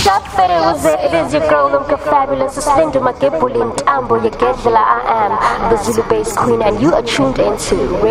It is your girl, Lumka Fabulous, Slender Makebulin, Ambo, Yegedla, I am the Zulu Bass Queen, and you are tuned into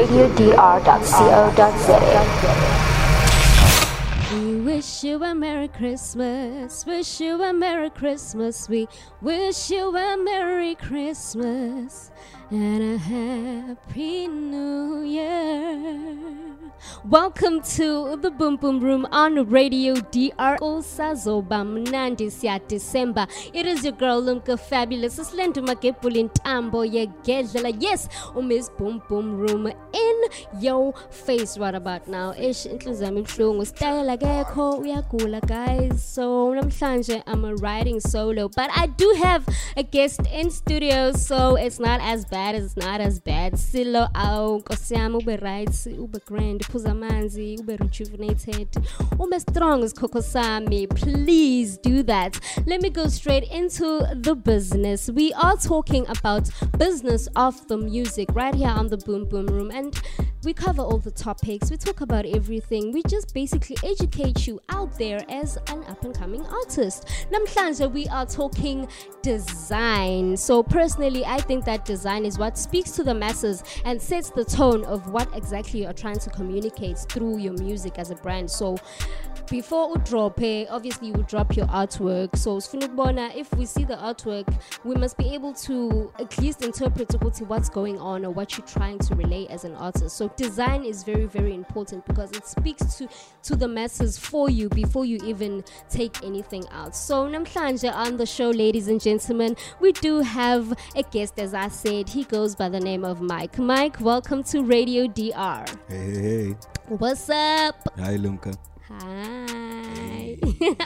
radiodr.co.za. We wish you a Merry Christmas, wish you a Merry Christmas, we wish you a Merry Christmas and a Happy New Year. Welcome to the Boom Boom Room on Radio DR. Osazoba Mnandi Siya December. It is your girl Lumka Fabulous. Slender Makebulin Tambo Yegedla. Yes, Miss Boom Boom Room in your face right about now. Ish intlizami mhlungu style akekho uyagula guys. So namhlanje I'm riding solo, but I do have a guest in studio, so it's not as bad. It's not as bad. Silo au kosiyami ube right, ube grand. Manzi, ube rejuvenated, ube strong as Coco Sami. Please do that. Let me go straight into the business. We are talking about business of the music right here on the Boom Boom Room, and we cover all the topics. We talk about everything. We just basically educate you out there as an up-and-coming artist. Namhlanje, we are talking design. So personally, I think that design is what speaks to the masses and sets the tone of what exactly you are trying to communicate through your music as a brand. So before we drop it, obviously you drop your artwork. So if we see the artwork, we must be able to at least interpret what's going on or what you're trying to relay as an artist. So design is very, very important because it speaks to the masses for you before you even take anything out. So namhlanje on the show, ladies and gentlemen, we do have a guest. As I said, he goes by the name of Mike. Mike, welcome to Radio DR. Hey. What's up? Hi, Lumka. Hi.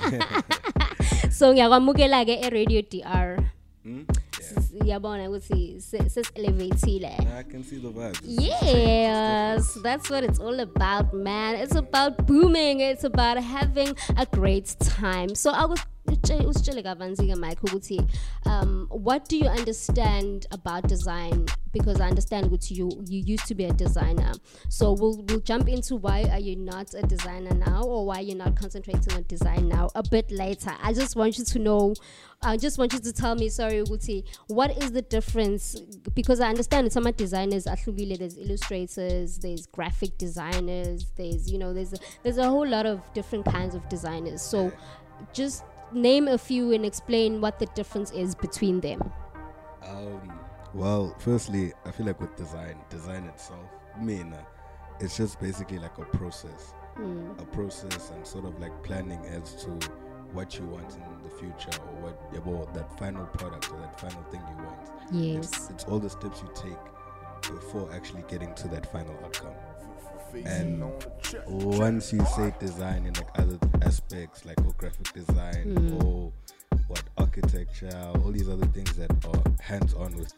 So ngiyakwamukela ke e-Radio DR. Yabona ukuthi seselevatile. I can see the vibes. Yes, that's what it's all about, man. It's about booming. It's about having a great time. So I was Mike, what do you understand about design? Because I understand what you used to be a designer. So we'll jump into why are you not a designer now, or why you're not concentrating on design now a bit later. I just want you to know, I just want you to tell me, sorry Uguti, what is the difference? Because I understand some designers, there's illustrators, there's graphic designers, there's a whole lot of different kinds of designers. So just name a few and explain what the difference is between them. Well, firstly, I feel like with design itself, it's just basically like a process and sort of like planning as to what you want in the future, or what that final product or that final thing you want. Yes, it's all the steps you take before actually getting to that final outcome. And once you say design in like other aspects, like graphic design or architecture, all these other things that are hands-on with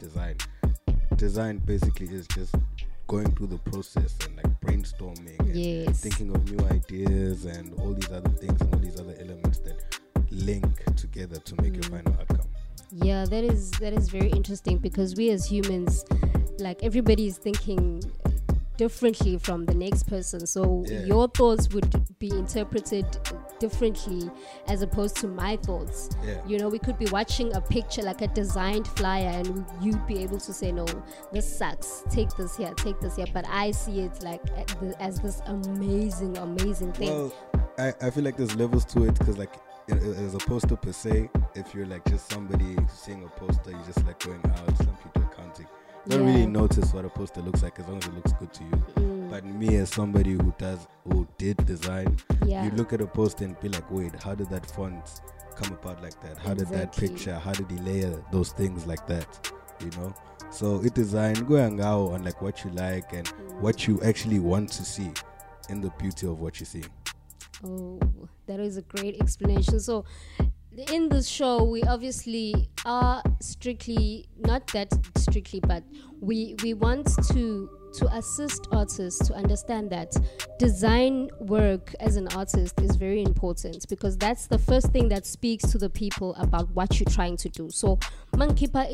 design basically is just going through the process and like brainstorming and thinking of new ideas and all these other things and all these other elements that link together to make your final outcome. Yeah, that is very interesting, because we as humans, like, everybody is thinking differently from the next person, so your thoughts would be interpreted differently as opposed to my thoughts. We could be watching a picture, like a designed flyer, and you'd be able to say, no, this sucks, take this here, but I see it like as this amazing thing. Well, I feel like there's levels to it, because like as a poster per se, if you're like just somebody seeing a poster, you're just like going out, some people are counting. Don't really notice what a poster looks like as long as it looks good to you. But me, as somebody who did design, you look at a poster and be like, wait, how did that font come apart like that? How did that picture, how did he layer those things like that? So it design going out on like what you like and what you actually want to see in the beauty of what you see. Oh, that is a great explanation. So in this show, we obviously are not that strictly, but we want to assist artists to understand that design work as an artist is very important, because that's the first thing that speaks to the people about what you're trying to do. So mankipa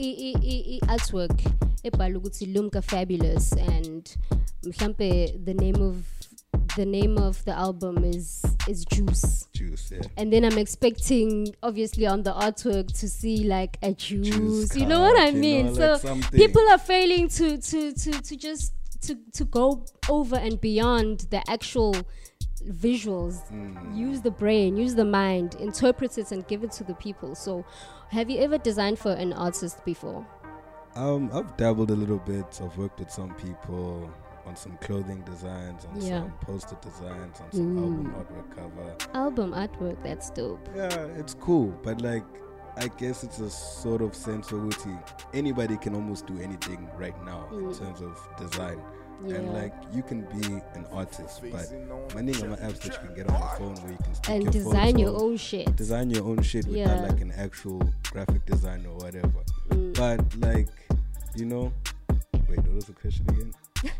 artwork ebhala ukuthi Lumka Fabulous, and mhlambe the name of the name of the album is Juice. Juice, yeah. And then I'm expecting, obviously, on the artwork to see like a juice. You know what I mean? Like so something. people are failing to just to go over and beyond the actual visuals. Use the brain, use the mind, interpret it and give it to the people. So have you ever designed for an artist before? I've dabbled a little bit. I've worked with some people on some clothing designs, on some poster designs, on some album artwork cover. Album artwork, that's dope. Yeah, it's cool, but like I guess it's a sort of sense of anybody can almost do anything right now in terms of design. And like you can be an artist, but many of my apps that you can get on your phone where you can stick and your design photo, your own shit. Design your own shit without like an actual graphic design or whatever. But like, you know, wait, what was the question again?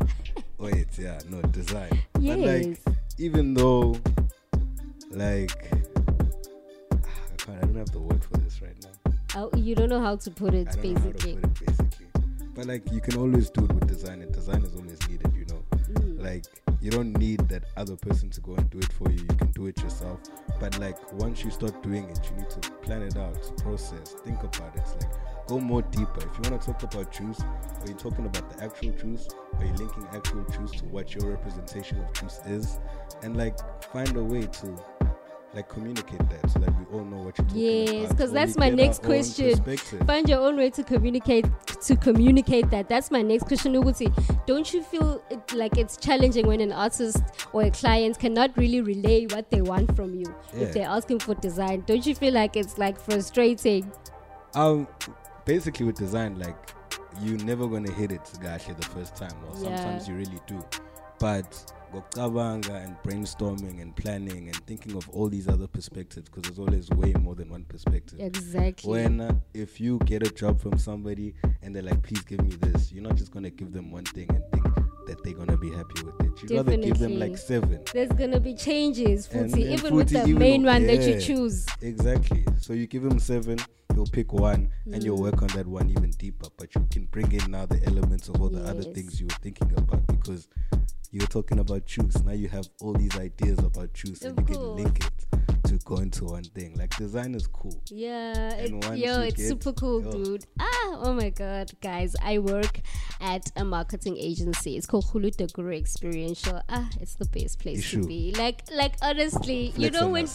Design. Yes. But like, even though like I don't have the word for this right now. Oh, you don't know how to put it, basically. But like you can always do it with design, and design is always needed, you know. Like you don't need that other person to go and do it for you. You can do it yourself. But like once you start doing it, you need to plan it out, process, think about it. It's like go more deeper. If you want to talk about juice, are you talking about the actual juice? Are you linking actual juice to what your representation of juice is? And like find a way to like communicate that so that we all know what you're talking about. Yes, because that's my next question. Find your own way to communicate that. That's my next question. Don't you feel like it's challenging when an artist or a client cannot really relay what they want from you if they're asking for design? Don't you feel like it's like frustrating? Basically with design, like you're never gonna hit it the first time, or sometimes you really do. But gokabanga and brainstorming and planning and thinking of all these other perspectives, because there's always way more than one perspective. Exactly. When if you get a job from somebody and they're like, please give me this, you're not just gonna give them one thing and think that they're gonna be happy with it. You'd rather give them like 7. There's gonna be changes, even with the main one that you choose. Exactly. So you give them 7, you'll pick one and you'll work on that one even deeper, but you can bring in now the elements of all the other things you were thinking about, because you're talking about juice. Now you have all these ideas about juice, and you can link it to go into one thing. Like design is cool. Yeah, it's super cool, dude. Oh my god, guys! I work at a marketing agency. It's called Hulu Guru Experiential. It's the best place to be. Like honestly, you know when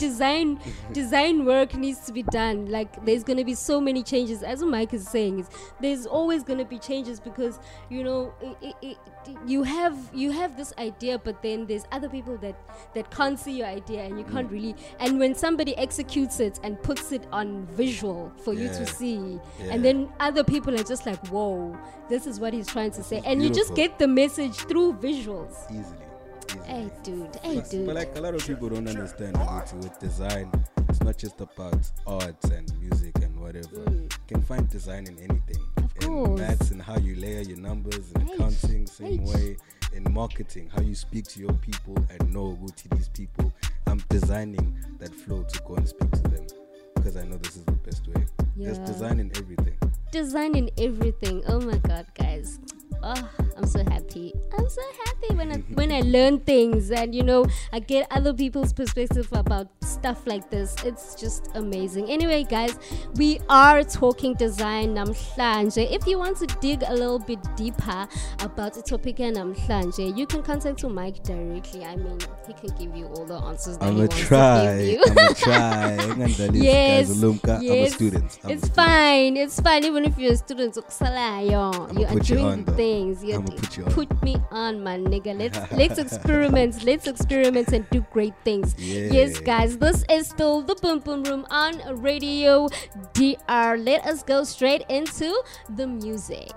design work needs to be done. Like there's gonna be so many changes. As Mike is saying, there's always gonna be changes because you know you have this idea, but then there's other people that can't see your idea, and you can't really. And when somebody executes it and puts it on visual for you to see, and then other people are just like, whoa, this is what he's trying to say, and you just get the message through visuals easily. Hey dude. But like a lot of people don't understand with design, it's not just about art and music and whatever. You can find design in anything. In maths and how you layer your numbers, in accounting, same way. In marketing, how you speak to your people and know who to these people. I'm designing that flow to go and speak to them because I know this is the best way. There's design in everything. Oh my god, guys. Oh, I'm so happy when I learn things and you know I get other people's perspective about stuff like this. It's just amazing. Anyway, guys, we are talking design namhlanje. If you want to dig a little bit deeper about the topic namhlanje, you can contact Mike directly. I mean, he can give you all the answers that he wants to give you. I'm gonna try. Yes. I'm a student. It's fine. Even if you're a student, you are doing things. Put me on, my nigga. Let's experiment. Let's experiment and do great things. Yes, guys. This is still the Boom Boom Room on Radio DR. Let us go straight into the music.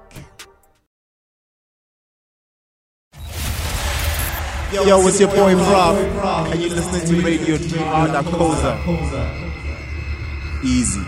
Yo, it's your boy Rob, and you're listening to Radio DR Koza. Easy.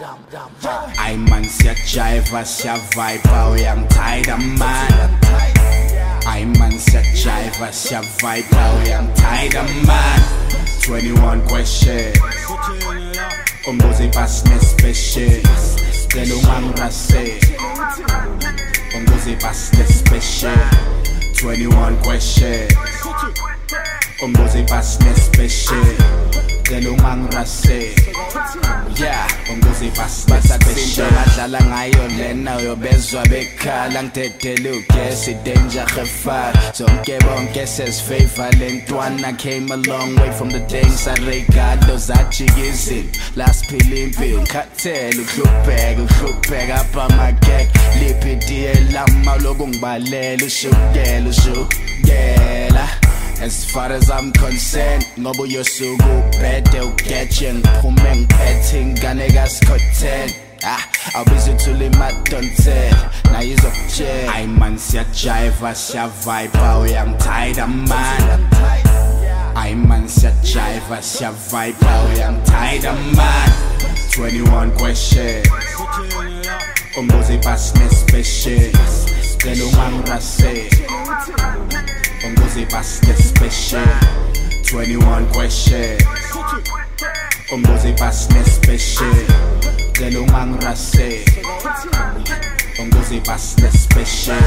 Ay man siya jive, siya vibe, uyangithayida man. Ay man siya jive, siya vibe, uyangithayida man. 21 questions. Umbuze pass special. Cela ungangirase. Umbuze pass special. 21 questions. Umbuze pass special. Cela ungangirase. Yeah, umbuze pass special. Badlala ngayo lena uyobezwa bekhala ngidedela ugesi danger gefar. Zonke bonke sesifavor lentwana came a long way from the things I regalo zajikizile. Last pill impilo cartel uhlupheka apha magek liphi diye lama lokungibalela ushukela. As far as I'm concerned, ngoba uyosuka ubhede ugeje ngiphume ngiphethe ingane kaScotland. I'll be to my don'tel. Now he's up chair. I man siya jive, siya vibe, uyangithayida man. I man siya jive, siya vibe, uyangithayida man. 21 questions. Umbuze pass special. Cela ungangirase. Umbuze pass special. 21 questions. Umbuze pass special. Cela ungangirase. Umbuze pass special.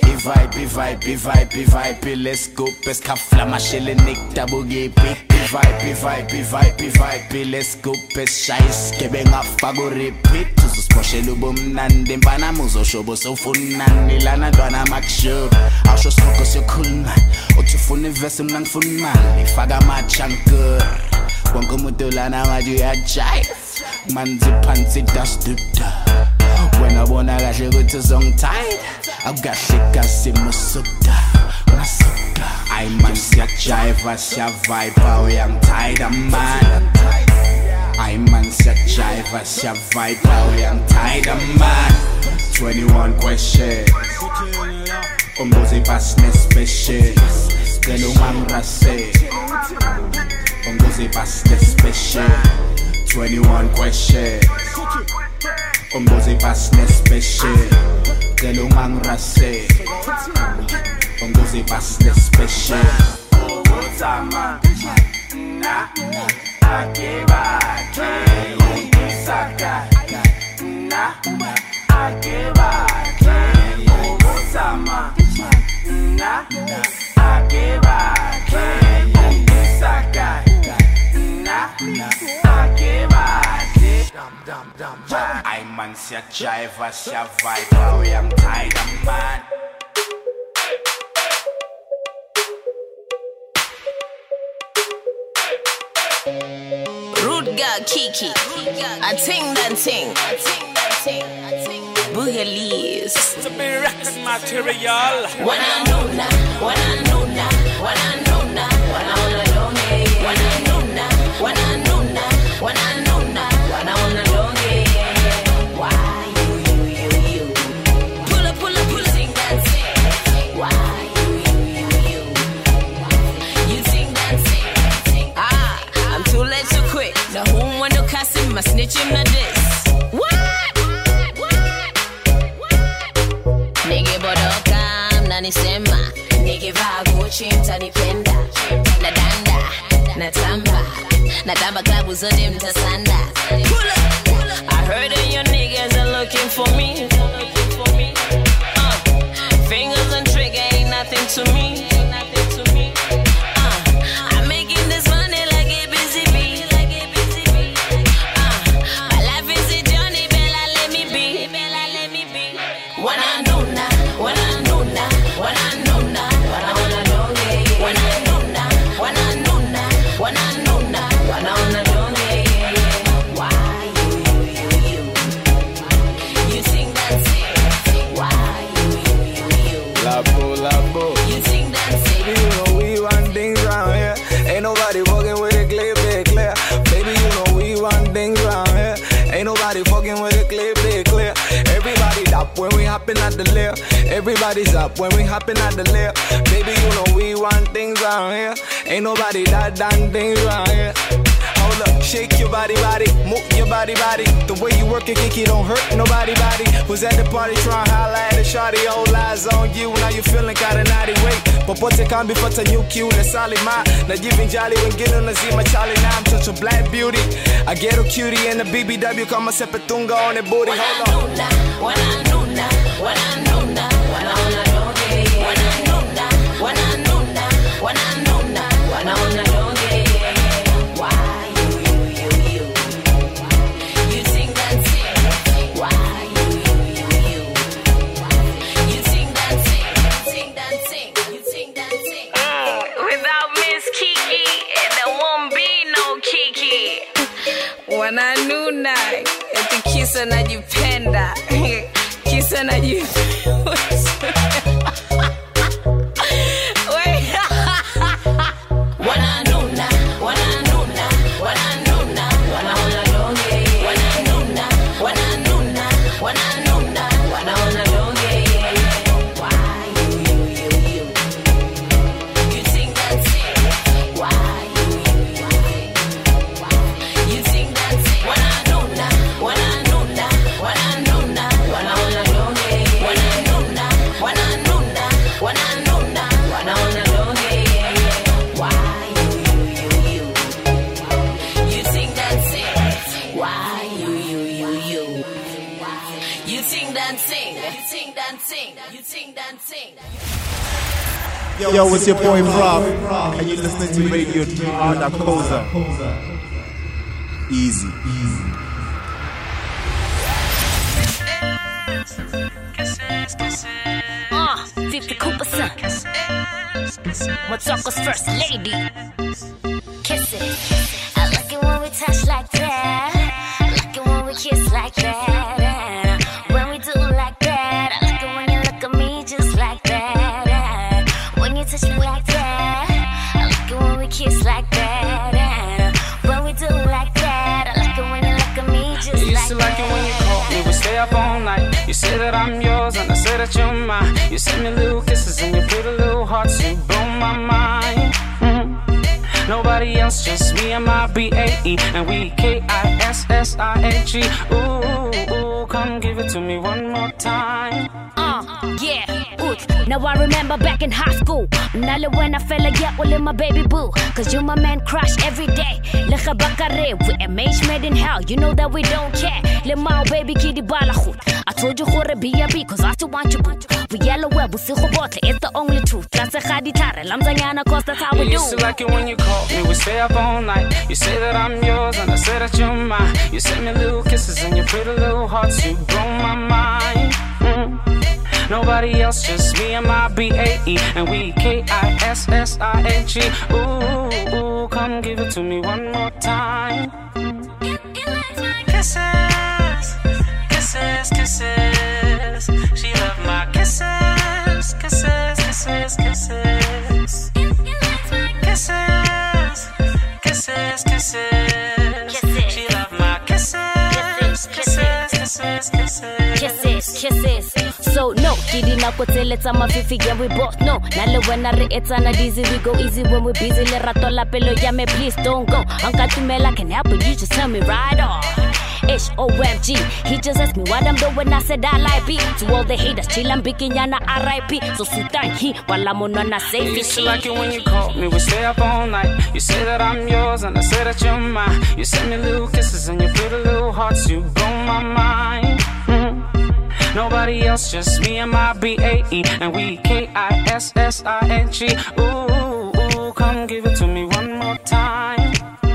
Vibe, let's go. Best kafla mashele nick double gipi. Vibe, let's go. Best shice kebe ngafago repeat. Tuzosposhela ubumnandi mpana muzoshobo sofunani lana dwana makshow. Awusho smoke siyokhuluma. Uthi ufuna ivesi mina ngifuna imali. Faka amachanker. Wonke umuntu lana ngathi uyajive. Manzi phansi dustda. Wena bona kahle ukuthi uzongithayida. Akukahle kasimusuda. Ngasuka. Ay man siya jive, siya vibe, uyangithayida man. Ay man siya jive, siya vibe, uyangithayida man. 21 questions. Umbuze pass special. Cela ungangirase. Umbuze pass special. 21 questions. Umbuze pass special. Cela ungangirase. Umbuze pass special. Utama na akeba isaka na akeba utama na akeba isaka na akeba. I man siya jive, siya vibe, uyangithayida man. Rude girl Kiki, I ting that ting. Boogalies. To be record material. Wanna know na, wanna know na, wanna know na, wanna know na, wanna know na, wanna know na, wanna know na, wanna know na. Why you? Pull up, sing that ting. Why you? You sing that ting. I'm too late to quit. The home when you cast him, my snitch him na this. What? Nigga bodoka, mnanisema. Nigga vago chimta nipenda. Nadanda, natamba klabu zote mtasanda. I heard that your niggas are looking for me. Fingers and trigger ain't nothing to me. I'm making this money like a busy bee. My life is a journey, Bella, let me be. Wanna know na, wanna know na, wanna know na, wanna know na, wanna know na, wanna know na, wanna know na, wanna know na. Why you sing that sing? Why you? Labo. You sing that sing? Baby, you know we run things round here. Ain't nobody fucking with it clear, big clear. Baby, you know we run things round here. Ain't nobody fucking with it clear, big clear. Everybody's up when we hopping at the lair. Everybody's up when we hopping at the lair. Baby, you know we run things round here. Ain't nobody that done things round here. Hold up. Shake your body, move your body. The way you work it, Kiki, don't hurt nobody. Was at the party trying to holla at a shawty, all eyes on you. Now you feeling kinda naughty, wait. Popote kambi fata new cue, na salima. Na jivin jolly when get on the zima Charlie. Now I'm such a black beauty. I get a cutie and the BBW kama sepetunga on the booty. Hold on. Wananuna, wananuna, wanaona donge. Wananuna, wananuna, wananuna, wanaona donge. Why you? You sing that sing. Why you? You sing that sing. You sing that sing. Without Miss Kiki, there won't be no Kiki. Wananuna, eti kisa najipenda. Kisa najipenda. Wananuna, wananuna, wananuna, wanaona donge. Wananuna, wananuna, wananuna, wanaona donge. Why you? You sing that sing. Why you? You sing that sing. Wananuna, wananuna, wananuna, wanaona donge. Wananuna, wananuna, wananuna, wanaona donge. Why you? You sing that sing. Why you? You sing that sing. You sing that sing. You sing that sing. Yo, it's your boy Rob, and you're listening to Radio 3R Dakosa. Easy. 50 Cooper son. Mataka's first lady. Kisses. I like it when we touch like that. I like it when we kiss like that. When we do like that. I like it when you look at me just like that. When you touch me like that. I like it when we kiss like that. When we do like that. I like it when you look at me just like that. You used to like it when you called me, we stay up all night. You say that I'm yours and I say that you're mine. You send me little kisses and you pretty little hearts. You blow my mind. Nobody else, just me and my BAE. And we KISSING. Ooh, come give it to me one more time. Yeah. Now I remember back in high school. Nale when I fell again with my baby boo. Cause you my man crush every day. Lekha bakare, we MH made in hell. You know that we don't care. Le mao baby kidi balakhut. I told you khore B&B cause I still want you boo. We yellow web, we see khobotle, it's the only truth. That's a khadi tare, lamzanyana cause that's how we do. You used to like it when you called me, we stay up all night. You say that I'm yours and I say that you're mine. You send me little kisses and your pretty little hearts. You blow my mind. Nobody else, just me and my BAE. And we KISSING. Ooh, come give it to me one more time. Kisses, kisses, kisses. She love my kisses, kisses, kisses, kisses. Kisses, kisses, kisses. She love my kisses, kisses, kisses, kisses. Kisses. So no, kidi na kotele tama fifi, yeah we both know. Nale when I re-eta na dizzy, we go easy when we busy. Le rato la pelo, yeah me please don't go. Uncle Tumela can help but you just tell me right off. HOMG, he just asked me what I'm doing, I said I like beat. To all the haters, chill and bikinyana RIP. So sutan he, while I'm on a safe. You used to like it when you called me, we stay up all night. You say that I'm yours and I say that you're mine. You send me little kisses and your pretty little hearts. You blow my mind. Nobody else, just me and my BAE. And we KISSING. Ooh, come give it to me one more time.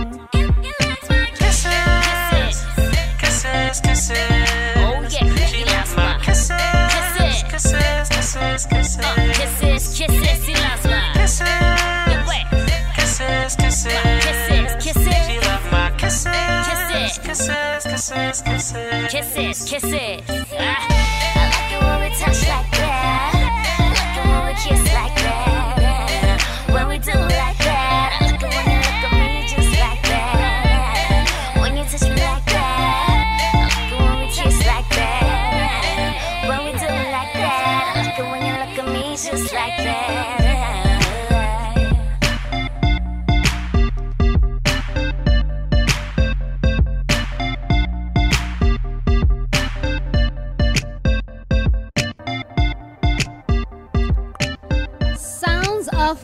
Kisses, kisses, kisses. Oh yeah, She loves my kisses, kisses, kisses, kisses. Kisses, kisses, he loves my Kisses, kisses, kisses. Kisses, kisses. She loves my kisses, Kisses. kisses, kisses, kisses. Kisses, kisses. I like it when we touch like that. I like it when we kiss like that. When we do like that. I like it when you look at me just like that. When you touch me like that. I like it when we kiss like that. When we do like that. I like it when you look at me just like that.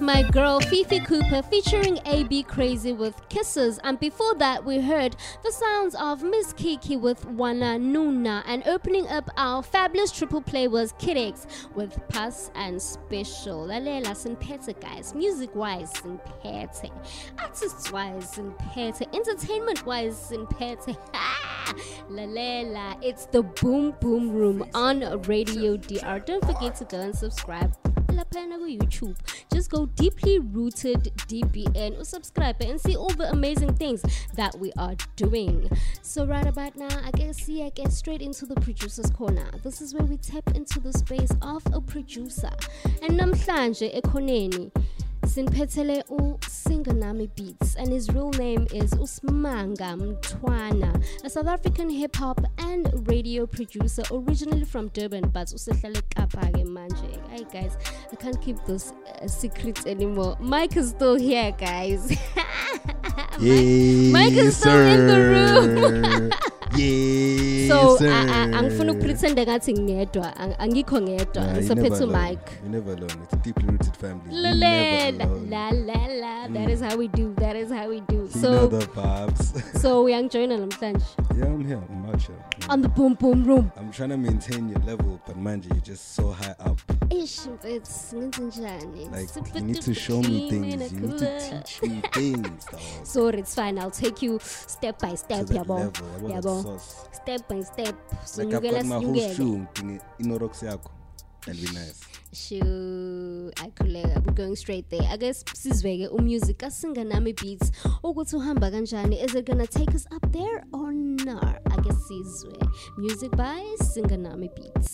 my girl Fifi Cooper featuring AB Crazy with Kisses, and before that we heard the sounds of Miss Kiki with Wana Nuna, and opening up our fabulous triple play was Kid X with Pass and Special. Lalela Sinpete, guys, music wise Sinpete, artist wise Sinpete, entertainment wise Sinpete. Lalela, it's the Boom Boom Room on Radio DR. Don't forget to go and subscribe. YouTube. Just go Deeply Rooted DBN or subscribe and see all the amazing things that we are doing. So right about now, I get straight into the producer's corner. This is where we tap into the space of a producer. And namhlanje ekhoneni Sinpethele Singanami Beats, and his real name is Usmanga Mtwana, a South African hip-hop and radio producer originally from Durban, but usehlale Kapake manje. Hey guys, I can't keep those secrets anymore. Mike is still here, guys. Mike is still in the room. Yes, so angifuna ukupretend ngathi ngedwa, angikho ngedwa, ngisophethe Mike. You never alone. It's a deeply rooted family. La la. That is how we do. So you know the vibes. So we are joining namhlanje. Yeah, I'm here. I'm out here. On the Boom Boom Room. I'm trying to maintain your level, but manje, you're just so high up. It's like, you need to show me things. You need to teach me things, dog. So it's fine. I'll take you step by step. To that level. Step by step. So like, you I've got my whole shoe in Oroxiako. And be nice. Sure, we're going straight there. I guess sizweke music Singanami Beats. Ukuthi uhamba kanjani? Is it gonna take us up there or not? I guess sizwe. Music by Singanami Beats.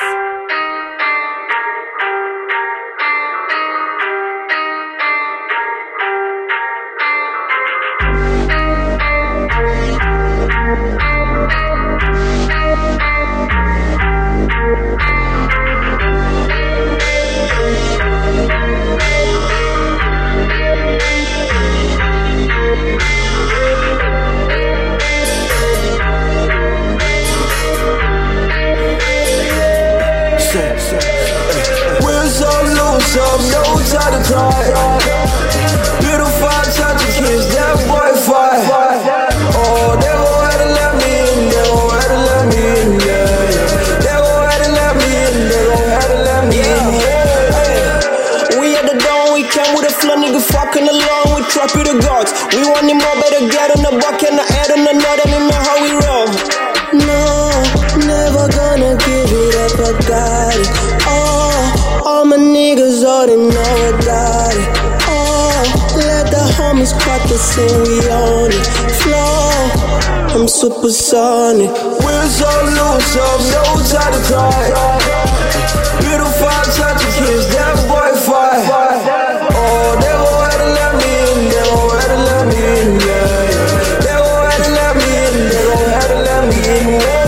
So no time to cry. Beautiful time to kiss that boy fire. Oh, they gon' have to let me in. They gon' have to let me in. Yeah. They gon' have to let me in. They gon' have to let me in. Yeah. We at the dawn, we came with a flow, nigga fucking along with Trappy the gods. We want him more, better get in the buck and I add on another, me man how we roll. No, never gonna give it up, I got it. All my niggas already know I got it. Oh, let the homies crack the scene, we on it. Flow, I'm supersonic. We're so loose, no time to cry. Beautiful time to kiss that boy fire. Oh, they gon' have to let me in, they gon' have to let me in, yeah. They gon' have to let me in, they gon' have to let me in, yeah.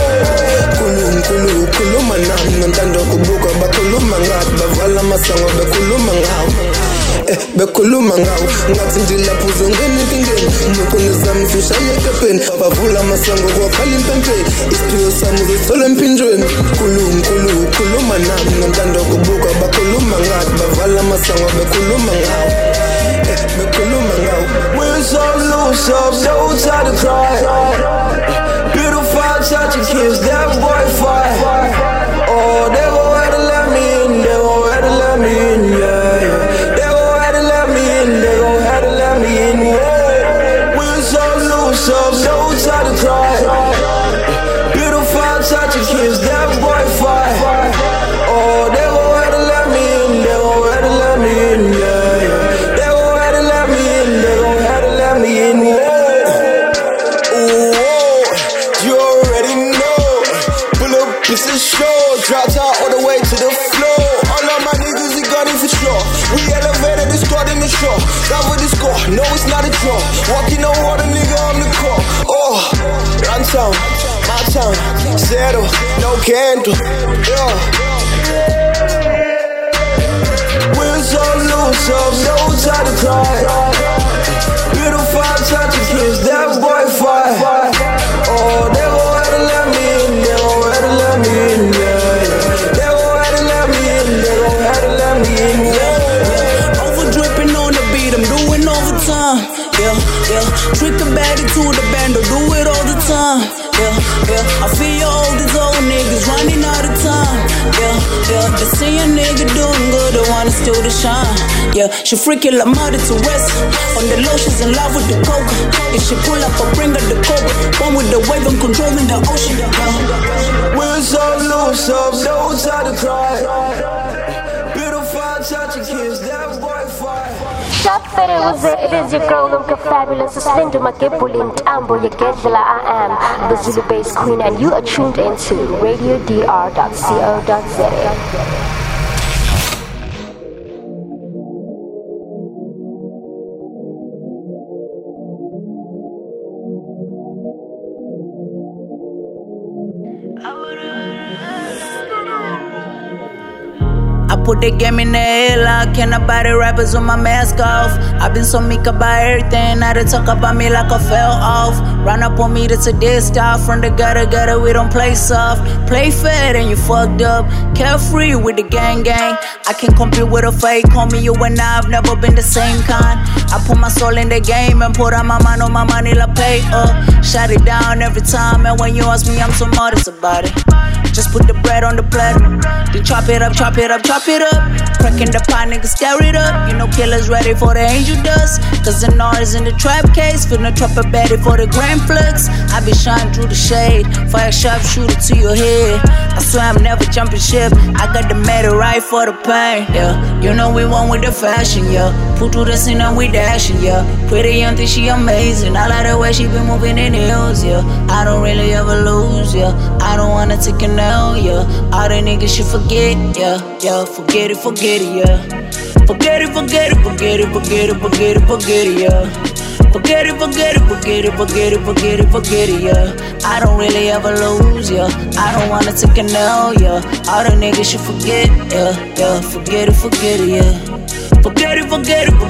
Kuluma nam, nantando kubuka bakuluma ngap, bavala masango bekuluma ngap. Bekuluma ngap, ngathi ndilaphuzo ngeni pingeni, mukuni zami fisha yekepeni, bavula masango kwa khali mpempeni, isiphiwo sami uzithola empinjweni. Kuluma nam, nantando kubuka bakuluma ngap, bavala masango bekuluma ngap. Bekuluma ngap. We're so loose up, no time to cry. Beautiful touch and kiss that boy fire. Oh, they gon' have to let me in, they gon' have to let me in, yeah. They gon' have to let me in, they gon' have to let me in, yeah. We're so loose up, no time to cry. Beautiful touch and kiss that boy fire. Oh, they gon' have to let me in, they gon' have to let me in, yeah. They gon' have to let me in, they gon' have to let me in, yeah. This is show, dropped out all the way to the floor. All of my niggas, they got it for sure. We elevated the squad in the show. That with the score, no it's not a draw. Walking on water, nigga, I'm the core. Oh, run town, my town, settle, no candle, yeah. We're so loose up, no time to cry. Beautiful time to kiss that boy fire. Oh, they gon' have to let me in, they gon' have to let me in, yeah. They gon' have to let me in, they gon' have to let me in, yeah. Over dripping on the I feel you old, these old niggas running out of time. They see a nigga doing good, they wanna steal the shine. She freaking like mother to West. On the low, she's in love with the coke. If she pull up, I bring her the coke. One with the wave, I'm controlling the ocean. Wheels up, loose up, no time to cry. Beautiful, touch your kids, that boy fire. It is your girl Luca Fabulous. Send my Kipulin Tambo, you get the I am the Zulu bass queen, and you are tuned into radiodr.co.za. Put the game in the headlock, can I buy the rappers with my mask off? I've been so meek about everything, now they talk about me like I fell off. Run up on me, that's a dead stop. From the gutter, we don't play soft. Play fair, then you fucked up. Carefree with the gang. I can compete with a fake, call me you and I've never been the same kind. I put my soul in the game and put on my mind on my money like pay up. Shut it down every time, and when you ask me, I'm so modest about it. Just put the bread on the platter, then chop it up. Cracking the pot, nigga, stir it up. You know killers ready for the angel dust. Cause the Nars in the trap case, finna trap a baddie for the grand flex. I be shining through the shade, fire sharp shooter to your head. I swear I'm never jumping ship, I got the metal right for the pain, You know we won with the fashion, Put through the scene and we dashing, Pretty young thing, she amazing. I like the way she been moving in heels, I don't really ever lose, I don't wanna take an L, All the niggas should forget, Forget it, Forget it, Forget it, Forget it, I don't really ever lose, I don't wanna take an L, All the niggas should forget, Forget it, Forget it, Forget it, Forget it,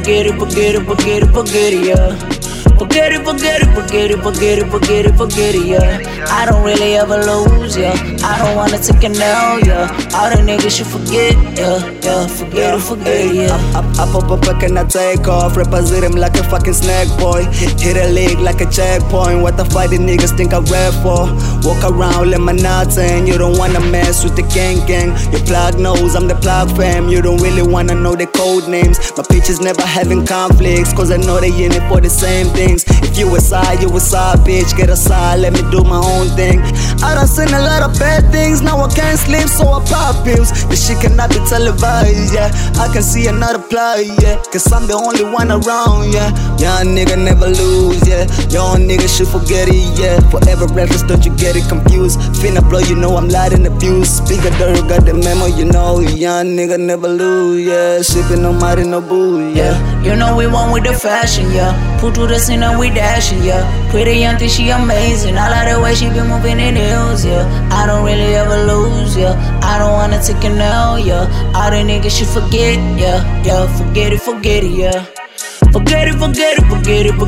I don't really ever lose, I don't wanna take an L, All the niggas should forget, Forget it, I pop up back and I take off. Represent him like a fucking snack boy. Hit a leg like a checkpoint. What the fuck the niggas think I rap for? Walk around, let my nuts in. You don't wanna mess with the gang. Your plug knows I'm the plug fam. You don't really wanna know the code names. My bitches never having conflicts, cause I know they in it for the same things. If you a side, bitch. Get aside, let me do my own thing. I done seen a lot of bad things, now I can't sleep, so I pop pills. This shit cannot be televised, I can see another play, Cause I'm the only one around, Young nigga never lose, Young nigga should forget it, Forever reckless, don't you get it confused. Finna blow, you know I'm lighting the fuse. Speaker dirt, got the memo, you know. Young nigga never lose, Sipping no mighty, no boo, You know we won with the fashion, Put through the scene and we dashing, Pretty young thing, she amazing. I like the way she been moving in heels, I don't really ever lose, I don't wanna take an L, All the niggas should forget, Forget it, Forget it, Forget it, Forget it, Forget it,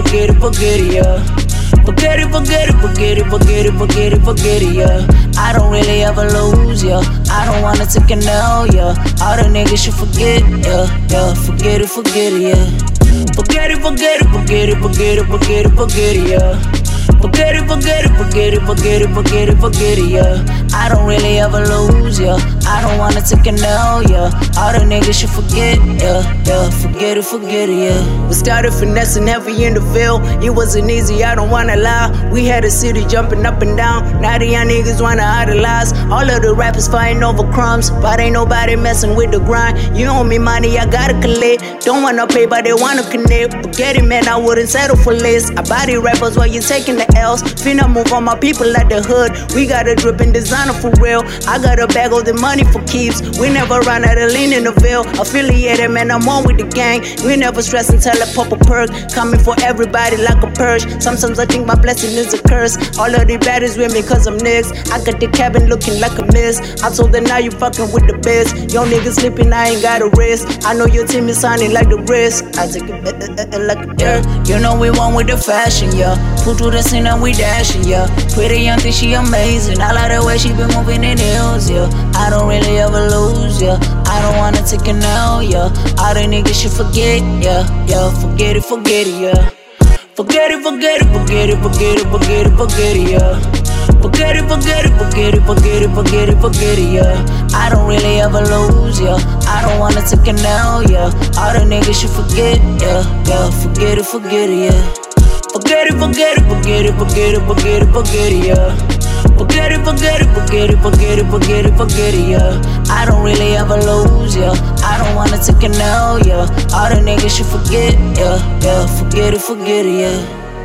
I don't really ever lose, I don't wanna take an L, All the niggas should forget, Forget it, Forget it, Forget it, Forget it, I don't really ever lose, I don't wanna take an L, All the niggas should forget, Forget it, We started finessing heavy in the field. It wasn't easy, I don't wanna lie. We had a city jumping up and down. Now the young niggas wanna idolize. All of the rappers fighting over crumbs, but ain't nobody messing with the grind. You owe me money, I gotta collect. Don't wanna pay, but they wanna connect. Forget it, man, I wouldn't settle for less. I body rappers while you taking the L's. Finna move on my people at the hood. We got a drippin' designer for real. I got a bag of the money for keeps. We never run out of lean in the veil. Affiliated, man, I'm on with the gang. We never stress until I pop a perk. Coming for everybody like a purge. Sometimes I think my blessing is a curse. All of the baddies with me cause I'm next. I got the cabin looking like a mess. I told them now you fucking with the best. Yo niggas sleeping, I ain't got a rest. I know your team is signing like the rest. I take it like a dirt. You know we won with the fashion, Put through the scene and we dashing, Pretty young thing, she amazing. I like the way she been moving in heels, I don't really ever lose, I don't wanna take an L, All the niggas should forget, Forget it, Forget it, forget it, forget it, forget it, forget it, forget it, yeah. Forget it, forget it, forget it, forget it, forget it, forget it, yeah. I don't really ever lose, yeah. I don't wanna take it now, yeah. All the niggas should forget, yeah, yeah. Forget it, yeah. Forget it, forget it, forget it, forget it, forget it, forget it, yeah. Forget it, forget it, forget it, forget it, forget it, forget it, yeah. I don't really ever lose, yeah. I don't wanna take it now, yeah. All the niggas should forget, yeah, yeah. Forget it, yeah.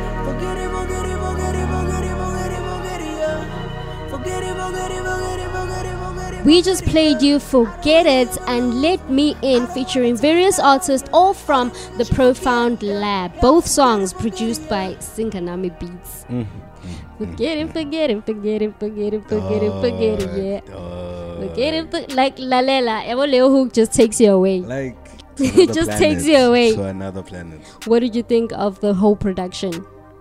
We just played you Forget It and Let Me In, featuring various artists, all from the Profound Lab. Both songs produced by Singanami Beats. Forget it, forget it, forget it, forget it, forget it, forget it, yeah. Forget it, like Lalela. Leo Hook just takes you away. Like, it just takes you away to another planet. What did you think of the whole production?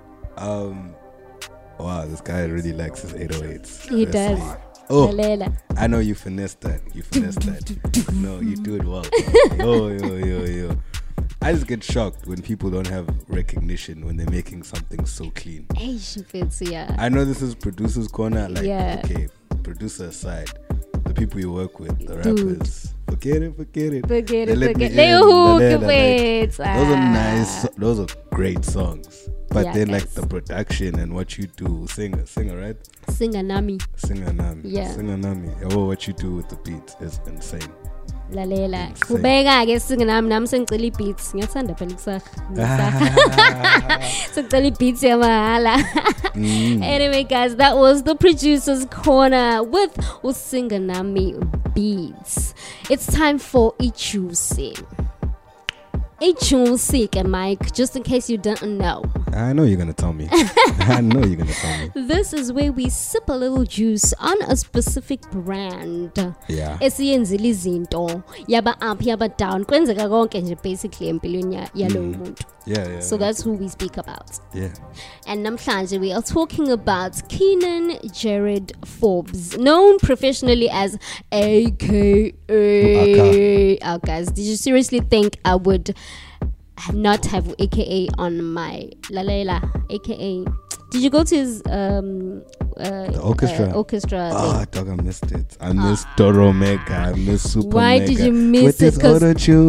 Wow, this guy really likes his 808s. He does. Oh, Lalela. I know you finessed that. No, you do it well. Yo. I just get shocked when people don't have recognition when they're making something so clean. Hey, she fits, yeah. I know this is producer's corner. Like, yeah. Okay, producer aside, the people you work with, the rappers. Forget it. Forget it. Leo Hook, wait. Those are nice. Those are great songs. But yeah, then, like, the production and what you do, singer, right? Singanami. Yeah. Singanami. Oh, what you do with the beats is insane. Lalela. Kubeka ke Singanami nami sengicela beats. Ngiyathanda phela kusakha. Sengicela beats yamahala. Anyway, guys, that was the producer's corner with Singanami Beats. It's time for Ichusi. Ichusi, Mike, just in case you don't know. I know you're gonna tell me. This is where we sip a little juice on a specific brand. Yeah. Esiyenzile izinto yaba up yaba down kwenzeka konke nje basically empilweni yalowo muntu. Yeah. So that's who we speak about. Yeah. And namhlanje we are talking about Keenan Jared Forbes, known professionally as AKA. Oh, guys, did you seriously think I would not have AKA on my Lalela? AKA. Did you go to his the orchestra? Orchestra. Dog, I missed it. I missed Toro Mega. I missed Super Why Mega. did you miss with it? Because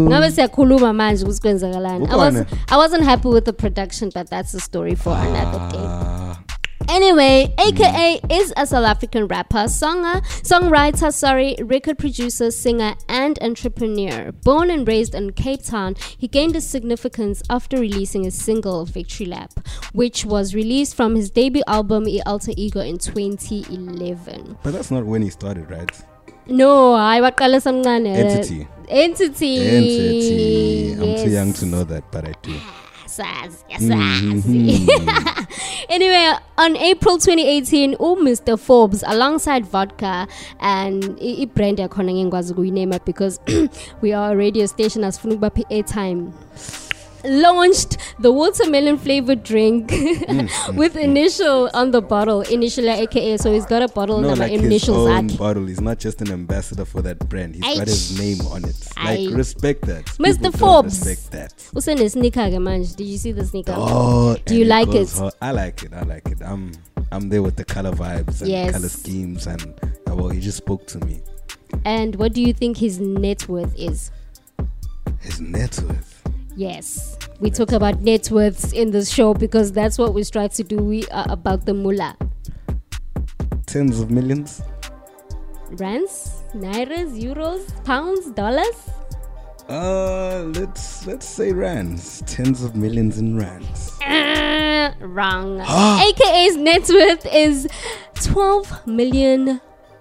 I wasn't happy with the production, but that's a story for another day. Anyway, AKA is a South African rapper, songwriter, record producer, singer, and entrepreneur. Born and raised in Cape Town, he gained his significance after releasing his single Victory Lap, which was released from his debut album Alter Ego in 2011. But that's not when he started, right? No, I waqala samncane. Entity. I'm too young to know that, but I do. Anyway, on April 2018, Mr. Forbes, alongside Vodka and brand name because we are a radio station as Funubapi airtime, launched the watermelon flavored drink with initial on the bottle, initially AKA. So he's got a bottle number, like initials. His own bottle. He's not just an ambassador for that brand. He's got his name on it. Like, respect that. Mr. People Forbes. Respect that. What's in the sneaker, man? Did you see the sneaker? Oh, do you like it? I like it. I'm there with the color vibes and color schemes, and well, he just spoke to me. And what do you think his net worth is? His net worth. Yes, we talk about net worths in this show because that's what we strive to do. We are about the mullah. Tens of millions. Rands, nairas, euros, pounds, dollars. Let's say rands. Tens of millions in rands. Wrong. AKA's net worth is $12 million.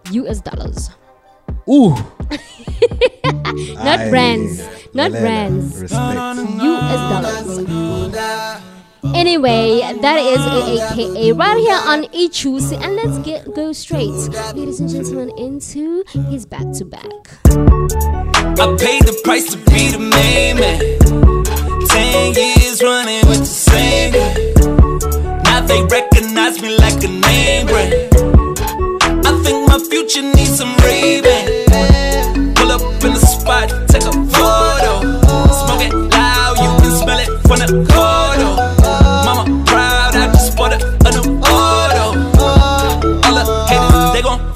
Ooh. Not rands. Not rands. Respect. US dollars. Anyway, that is AKA right here on Ichusi, and let's go straight, ladies and gentlemen, into his back to back. I paid the price to be the main man. 10 years running with the same guy. Now they recognize me like a name brand. I think my future needs some Ray-Ban. Pull up in the spot, take a photo. Smoke it loud, you can smell it from the corridor. Mama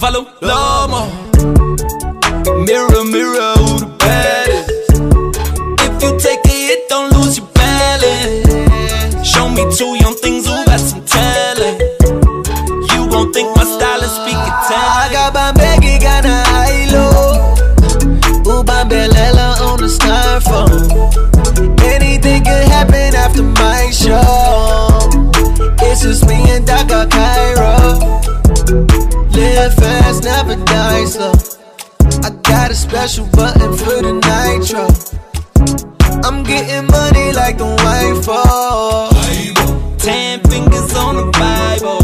follow Lomo. Mirror, mirror, who the baddest? If you take a hit, don't lose your balance. Show me two young things who got some talent. You gon' think my style is speaking talent. I got Bambegi, got a high-low. Ubambelela on the styrofoam. Anything could happen after my show. It's just me and Daka Cairo. Live fast, never die slow. I got a special button for the nitro. I'm getting money like the white fall. 10 fingers on the Bible.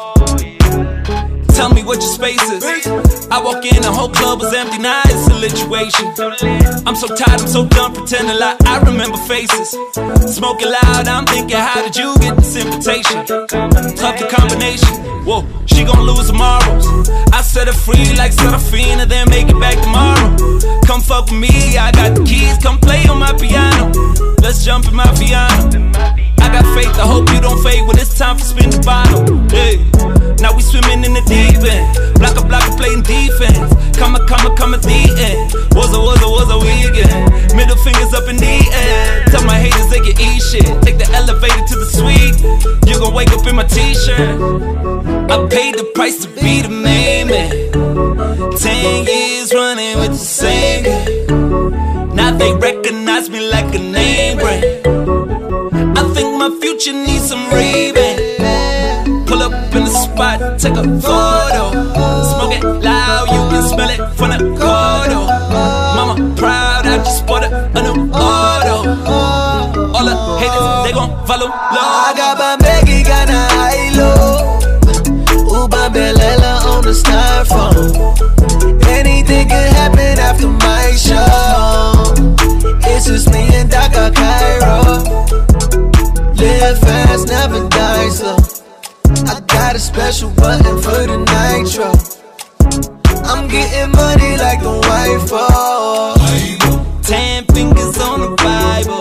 Tell me what your space is. I walk in, the whole club was empty, now it's a lituation. I'm so tired, I'm so done pretending like I remember faces. Smoking loud, I'm thinking, how did you get this invitation? Tough the combination, whoa, she gon' lose tomorrow. I set her free like Serafina, then make it back tomorrow. Come fuck with me, I got the keys, come play on my piano. Let's jump in my piano. I got faith, I hope you don't fade when it's time for spin the bottle. Hey, now we swimming in the deep end. Block a playing defense. Come a the end. Was a weekend. Middle fingers up in the air. Tell my haters they can eat shit. Take the elevator to the suite. You gon' wake up in my t-shirt. I paid the price to be the main man. 10 years running with the same guy. Now they recognize me like a name brand. I think my future needs some revamp. Pull up in the spot, take a photo. Smoke it loud, you can smell it from the corridor. Mama proud, I just bought a new auto. All the haters, they gon' follow Lomo. I got Bambegi, got a high-low. Ubambelela on the styrofoam. Anything could happen after my show. It's just me and Daka Cairo. Live fast, never die slow. I got a special button for the nitro. I'm getting money like the white fall. 10 fingers on the Bible.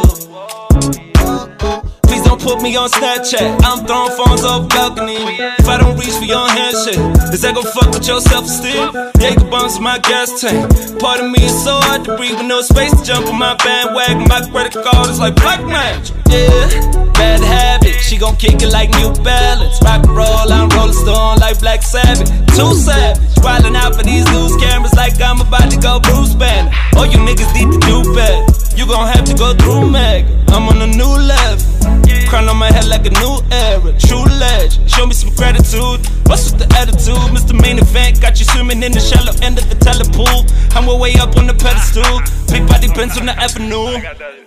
Please don't put me on Snapchat. I'm throwing phones off balcony. If I don't reach for your handshake, is that gon' fuck with your self-esteem? Jacob bumps my gas tank. Part of me is so hard to breathe with no space to jump on my bandwagon. My credit card is like black magic. Yeah, bad habit. She gon' kick it like New Balance. Rock and roll, I'm Rolling Stone like Black Sabbath. Too savage, wildin' out for these loose cameras like I'm about to go Bruce Banner. All you niggas need to do better. You gon' have to go through Meg. I'm on a new level. Crown on my head like a new era. True legend. Show me some gratitude. What's with the attitude? Mr. Main Event got you swimming in the shallow end of the telepool. I'm way up on the pedestal. Big body Benz on the avenue.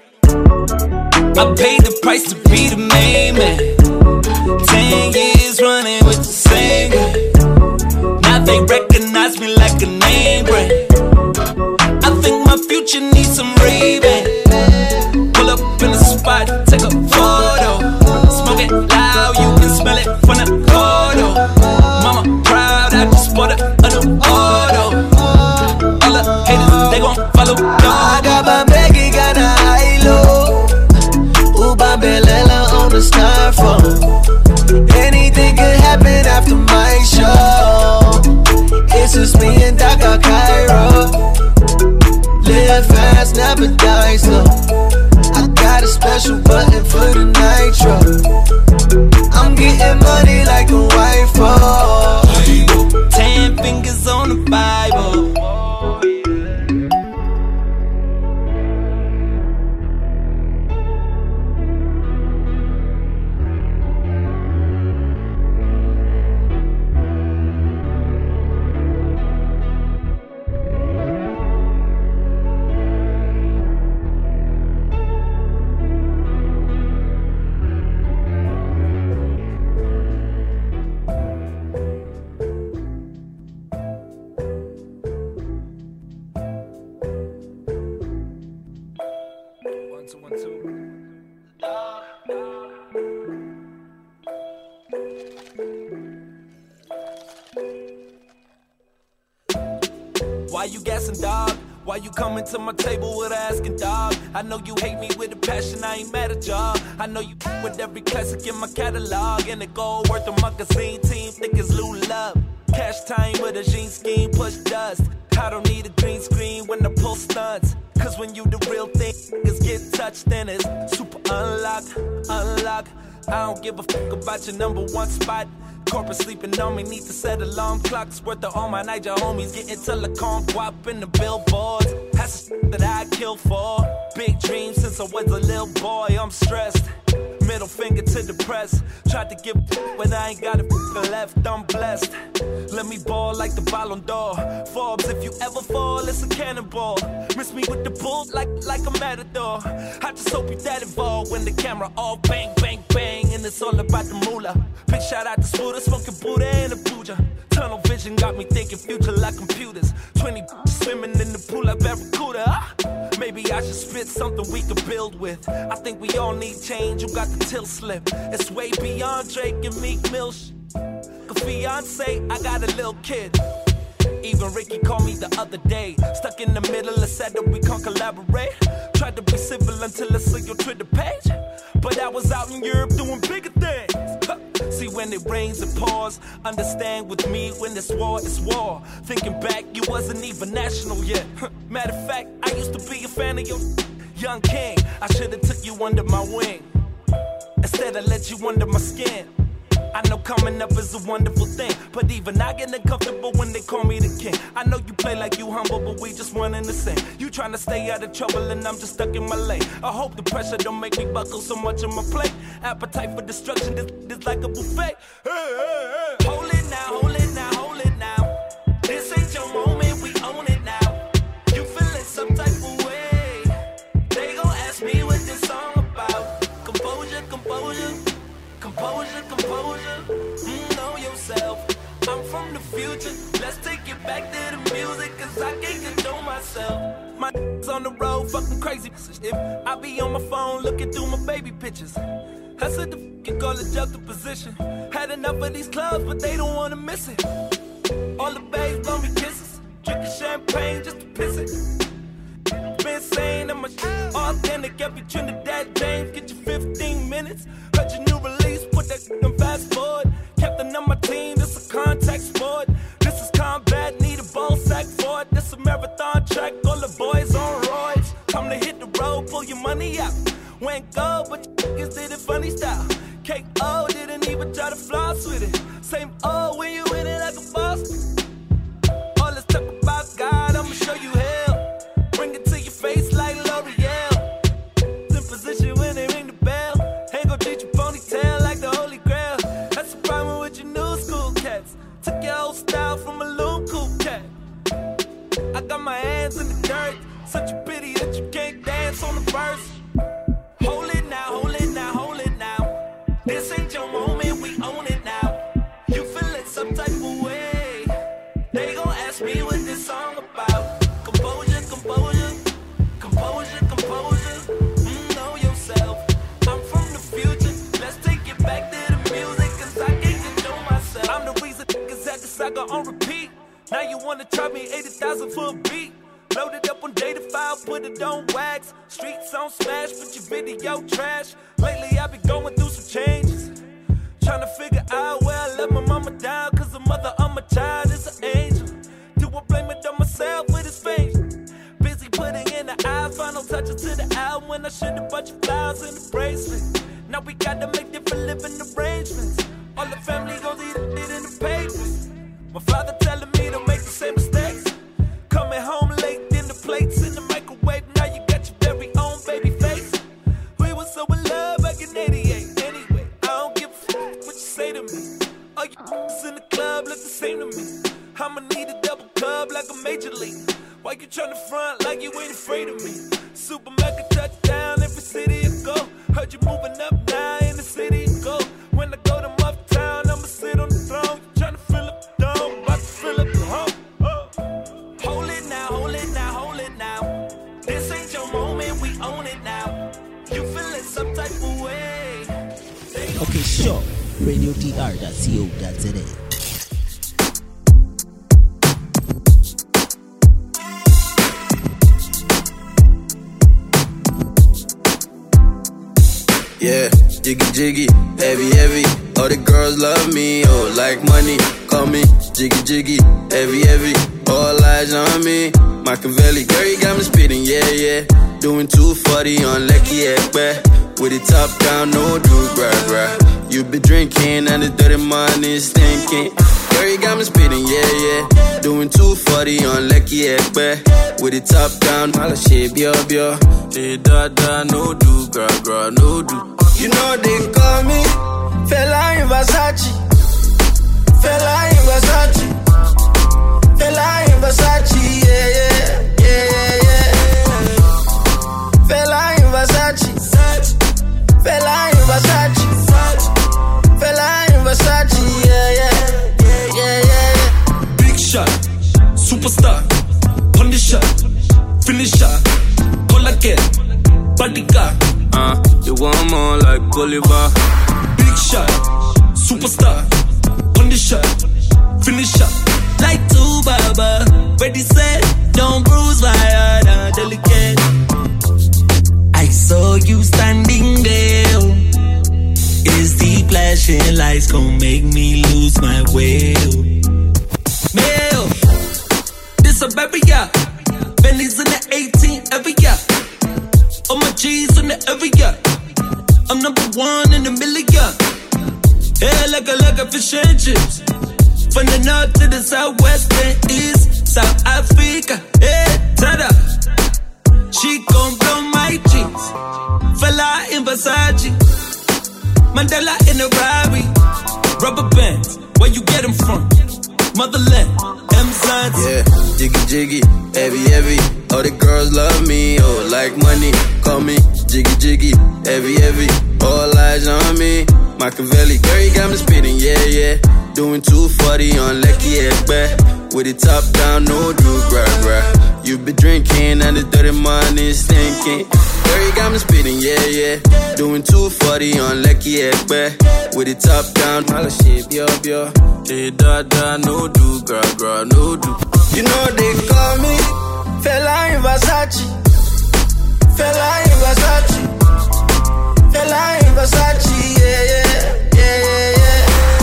I paid the price to be the main man. 10 years running with the same guy. Now they recognize me like a name brand. I think my future needs some revamp. Pull up in the spot, take a photo. Smoke it loud, you can smell it from the corridor. Mama proud, I just bought a new auto. All the haters, they gon' follow Lomo. I got Bambegi, got a high-low. Ubambelela on the styrofoam. Anything could happen after my show. It's just me and Daka Cairo. Live fast, never die slow. I got a special button for the nitro. I'm getting money like the white fall. 10 fingers on the Bible. Why you gassing, dog? Why you coming to my table with asking, dog? I know you hate me with a passion, I ain't mad at y'all. I know you with every classic in my catalog, and the gold worth a magazine team, thick as Lou Love. Cash time with a jean scheme, push dust. I don't need a green screen when I pull stunts. Cause when you the real thing, niggas get touched, then it's super unlock. I don't give a fuck about your number one spot. Corporate sleeping on me, need to set alarm clocks. Worth of all my Niger homies, getting telecom guap in the billboards. That's the shit that I kill for. Big dreams since I was a little boy, I'm stressed. Middle finger to the press. Tried to give but I ain't got it left, I'm blessed. Let me ball like the Ballon d'Or. Forbes, if you ever fall, it's a cannonball. Miss me with the bull like a matador. I just hope you that involved when the camera all bang, bang, bang. And it's all about the moolah. Big shout out to Scooter, smoking Buddha and a Puja. Tunnel vision got me thinking future like computers. 20 swimming in the pool like Barracuda. Maybe I should spit something we could build with. I think we all need change, you got the tilt slip. It's way beyond Drake and Meek Mill shit. Cause fiance, I got a little kid. Even Ricky called me the other day. Stuck in the middle, I said that we can't collaborate. Tried to be civil until I saw your Twitter page. But I was out in Europe doing bigger things. See, when it rains it pours. Understand with me, when it's war, it's war. Thinking back, you wasn't even national yet. Matter of fact, I used to be a fan of your Young King. I should've took you under my wing. Instead I let you under my skin. I know coming up is a wonderful thing, but even I get uncomfortable when they call me the king. I know you play like you humble, but we just one in the same. You trying to stay out of trouble and I'm just stuck in my lane. I hope the pressure don't make me buckle so much on my plate. Appetite for destruction, this like a buffet. Hold it now, hold it now, hold it now. This ain't your moment, we own it now. You feeling some type of way. They gon' ask me what this song about. Composure, composure. Composure, composure, know yourself. I'm from the future, let's take it back to the music. Cause I can't control myself. My on the road, fucking crazy. If I be on my phone looking through my baby pictures, I said the fucking call it juxtaposition. Had enough of these clubs, but they don't wanna miss it. All the babes blow me kisses, drinking champagne just to piss it. Been saying I'm a shit authentic, every Trinidad James, get your 15 minutes. Heard your new release, put that in fast forward. Captain on my team, this a contact sport. This is combat, need a ball sack for it. This a marathon track, all the boys on roids. Time to hit the road, pull your money out. Went gold, but niggas did it funny style. KO didn't even try to floss with it. Same O when you in it like a boss. All this talk about God, I'ma show you hell. Bring it to your face like L'Oreal. In position when they ring the bell. Ain't gon' treat your ponytail like the Holy Grail. That's the problem with your new school cats. Took your old style from a loon cool cat. I got my hands in the dirt. Such a pity that you can't dance on the verse. Hold it now, hold it now, hold it now. This ain't your moment, we own it now. You feeling some type of way. They gon' ask me what this song about. Composure, composure, composure, composure. Know yourself. I'm from the future. Let's take it back to the music, cause I can't control myself. I'm the reason niggas had the saga on repeat. Now you wanna charge me 80,000 for a beat. Loaded up on data file, put it on wax. Streets on smash, put your video trash. Lately I be going through some changes. Trying to figure out where I let my mama down. Cause the mother of my child is an angel. Do I blame it on myself with his face? Busy putting in the eyes, final touches to the album. When I should a bunch of flowers in the bracelet. Now we gotta make different living arrangements. All the family goes eat it in the papers. My father telling me to make the same mistakes. Coming home late, in the plates in the microwave. Now you got your very own baby face. We were so in love back in 88. Anyway, I don't give a fuck what you say to me. All you in the club look the same to me. I'ma need a double club like a major league. Why you tryna front like you ain't afraid of me? Super mega touchdown every city you go. Heard you moving up now in the city you go. When I go to uptown, I'ma sit on the throne. You tryna fill up the dome, about to fill up the home. Hold it now, hold it now, hold it now. This ain't your moment, we own it now. You feeling some type of way. Okay, sure. RadioDR.co.za. jiggy jiggy, heavy heavy. All the girls love me, oh like money. Call me jiggy jiggy, heavy heavy. All eyes on me, Machiavelli. Girl, you got me spitting, yeah yeah. Doing 240 on Lecky Ekpe. With it top down, no do gra gra. You be drinking and the dirty money stinking. Girl, you got me spitting, yeah yeah. Doing 240 on Lecky Ekpe. With it top down, all the shit, bio bio. Hey da da, no do gra gra, no do. You know they call me Fela in Versace. Fela in Versace. Fela in Versace, yeah yeah yeah yeah. Fela in Versace. Fela in Versace. Fela in Versace, yeah yeah yeah yeah. Big shot, superstar, punisher, finisher, call again, bodyguard. You want more like Bolivar. Big shot, superstar, punisher, finisher. Like two Baba, ready set, don't bruise my heart, delicate. I saw you standing there. Is the flashing lights gon' make me lose my will? Mail, this a baby, yeah. Bentley's in the 18 every year. All my G's in the every year. I'm number one in a million. Yeah, like a fish and chips. From the north to the southwest and east, South Africa, yeah, tada. She gon' blow my jeans. Fella in Versace. Mandela in a Rari. Rubber bands, where you get them from? Motherland, M-Sons. Yeah, jiggy jiggy, heavy heavy. All the girls love me, oh like money. Call me jiggy jiggy, heavy heavy. All eyes on me, Machiavelli. Girl, you got me spitting, yeah yeah. Doing 240 on Lecky Ekpe. With it top down, no do gra gra. You be drinking and the dirty money stinking. Girl, you got me spitting, yeah yeah. Doing 240 on Lecky Ekpe. With it top down, all the shit, bio bio. Hey da da, no do gra gra, no do. You know they call me Fela in Versace. Fela in Versace. Fela in Versace, yeah yeah yeah yeah.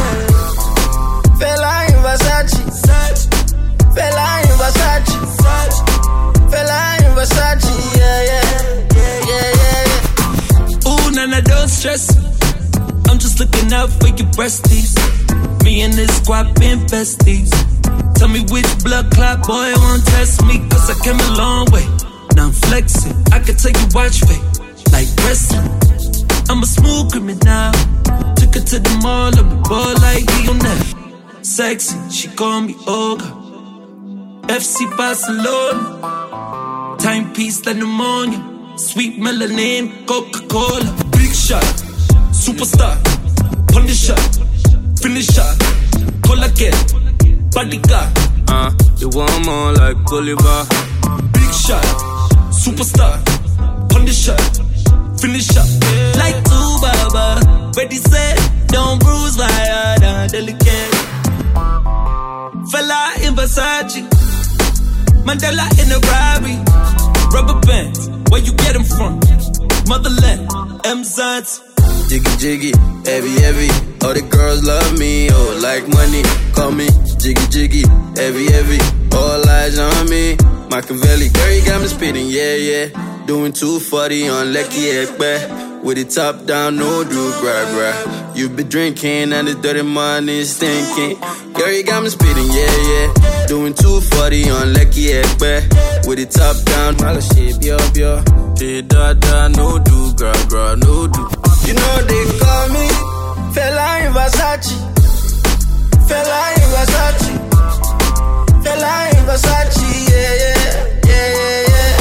Fela in Versace. Fela in Versace. Fela in Versace, yeah yeah yeah yeah. Ooh, none of those stress. I'm just looking out for your breasties. Me and this squad been besties. Tell me which blood clot boy won't test me, cause I came a long way. Now I'm flexing, I can tell you watch fake, like wrestling. I'm a smooth criminal. Took her to the mall, up the ball like Lionel. Sexy, she call me Olga. FC Barcelona. Timepiece like pneumonia. Sweet melanin, Coca-Cola. Big shot, superstar, punisher, finisher, call again, bodyguard. You want more like Bolivar. Big shot, superstar, punisher, finisher. Like two Baba, ready set, don't bruise my heart, delicate. Fella in Versace. Mandela in a Rari. Rubber bands, where you get them from? Motherland, M-Sons. Jiggy jiggy, heavy heavy. All the girls love me, oh like money. Call me jiggy jiggy, heavy heavy. All eyes on me, Machiavelli. Girl, you got me spitting, yeah yeah. Doing 240 on Lecky Ekpe. With it top down, no do gra gra. You be drinking and the dirty money stinking. Girl, you got me spitting, yeah yeah. Doing 240 on Lecky Ekpe. With it top down, all the shit, bio bio. Hey da da, no do gra gra, no do. You know they call me Fela in Versace. Fela in Versace. Fela in Versace, yeah yeah yeah yeah.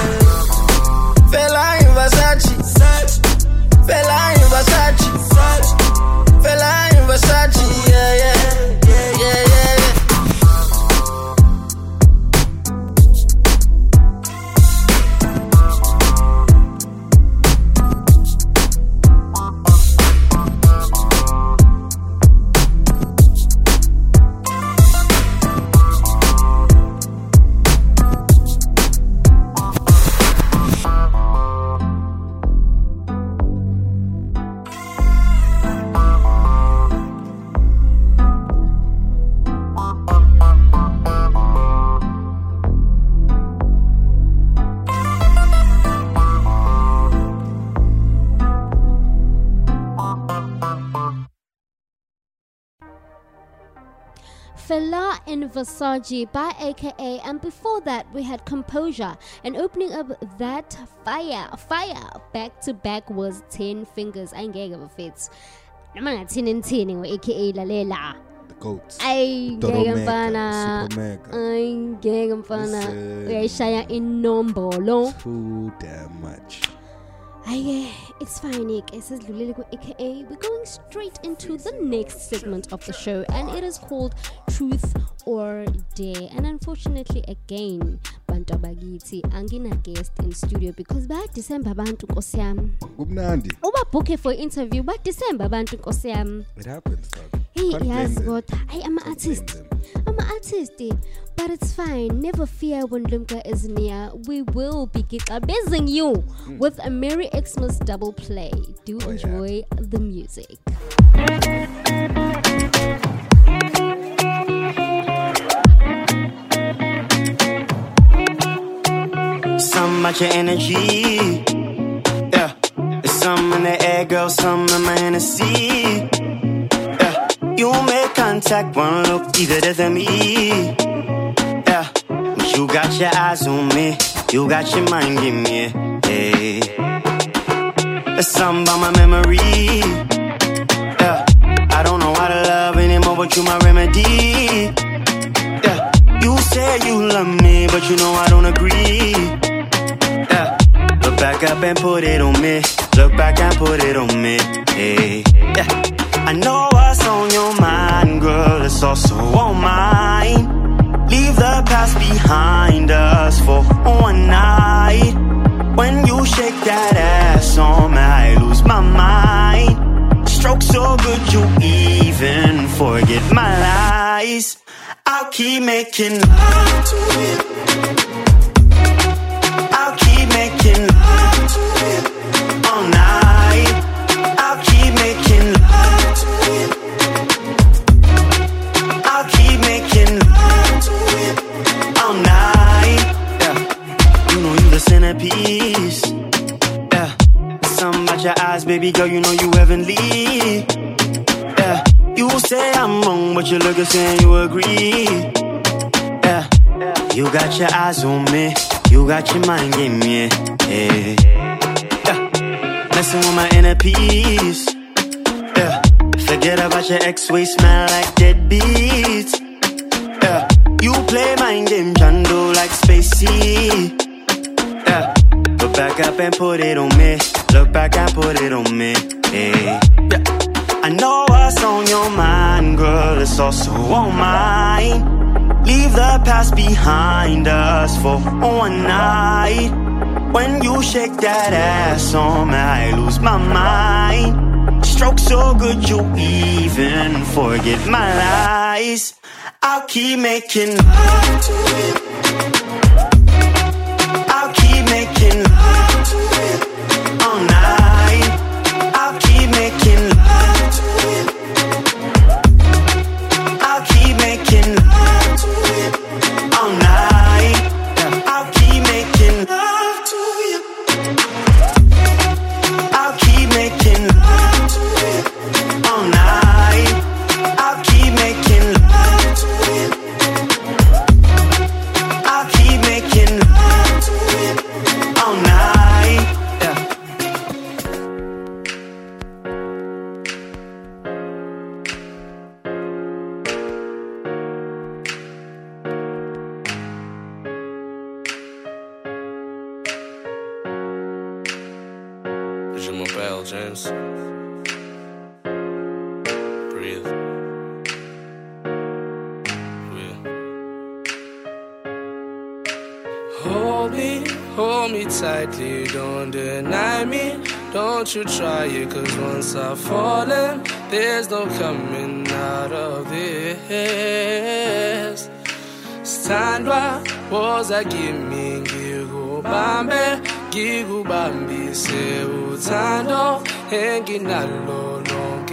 Fela in Versace. Fela in Versace. Fela in Versace, yeah yeah yeah yeah yeah. in Versace by AKA, and before that we had Composure, and opening up that fire back to back was 10 Fingers. I ain't getting a fit. I'm not 10 and 10 AKA Lalela. The goats. I getting fana. I getting fana. We share in nombolo. Too damn much. It's fine, Nick. It says Lulilego AKA. We're going straight into the next segment of the show, and it is called Truth or Dare. And unfortunately, again, Bantu Bagiti angina guest in studio because by December Bantu Kosiam. Gubnandi. Oba book for interview by December Bantu Kosiam. It happens, dog. He has got. I am an artist. I'm an artist, but it's fine. Never fear when Lumka is near. We will be abasing you with a Merry Xmas double play. Do enjoy the music. Something about your energy. Yeah. There's some in the air, girl, some in my Hennessy. You make contact, one look bigger than me. Yeah, but you got your eyes on me, you got your mind in me. Hey, there's something about my memory. Yeah, I don't know how to love anymore, but you my remedy. Yeah, you say you love me, but you know I don't agree. Yeah, look back up and put it on me. Look back and put it on me. Hey, yeah. I know what's on your mind, girl, it's also on mine. Leave the past behind us for one night. When you shake that ass on me, I lose my mind. Stroke so good you even forget my lies. I'll keep making love to you. I'll keep making love to you all night. I'll keep making love. I'll keep making love to you all night. Yeah, you know you the centerpiece. Yeah, something about your eyes, baby girl, you know you heavenly. Yeah, you say I'm wrong, but you look at saying you agree. Yeah, you got your eyes on me, you got your mind in me. Yeah, messing with my inner peace. Yeah, forget about your ex-waist, smell like deadbeats. Yeah, you play mind game, Jando like Spacey. Yeah, look back up and put it on me. Look back and put it on me. Hey, yeah, I know what's on your mind, girl, it's also on mine. Leave the past behind us for one night. When you shake that ass on me, I lose my mind. Stroke so good you even forget my lies. I'll keep making love to you. I'll keep making love to you all night. I'll keep making love to you. I'll keep making love to you all night. I'll keep making love to you. I'll keep making love to you all night. I'll keep making love to you. I'll keep making love to you all night. Yeah. Je m'appelle James. Breathe. Hold me tightly, don't deny me. Don't you try it, cause once I've fallen, there's no coming out of this. Stand by, was I giving you bambe, gigu bambi se utando, hanging alone.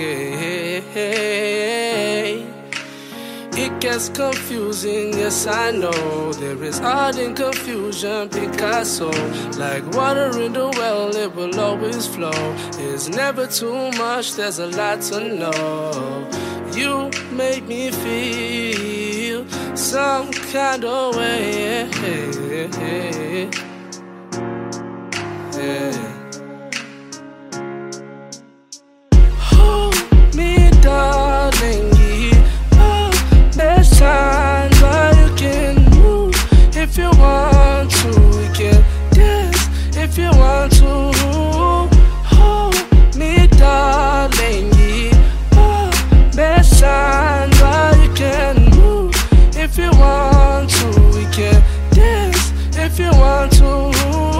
It gets confusing, yes I know. There is art in confusion, Picasso. Like water in the well, it will always flow. It's never too much, there's a lot to know. You make me feel some kind of way. Hold me, darling, there's times where you can move if you want to. We can dance if you want to. Hold me, darling, there's times where you can move if you want to. We can dance if you want to.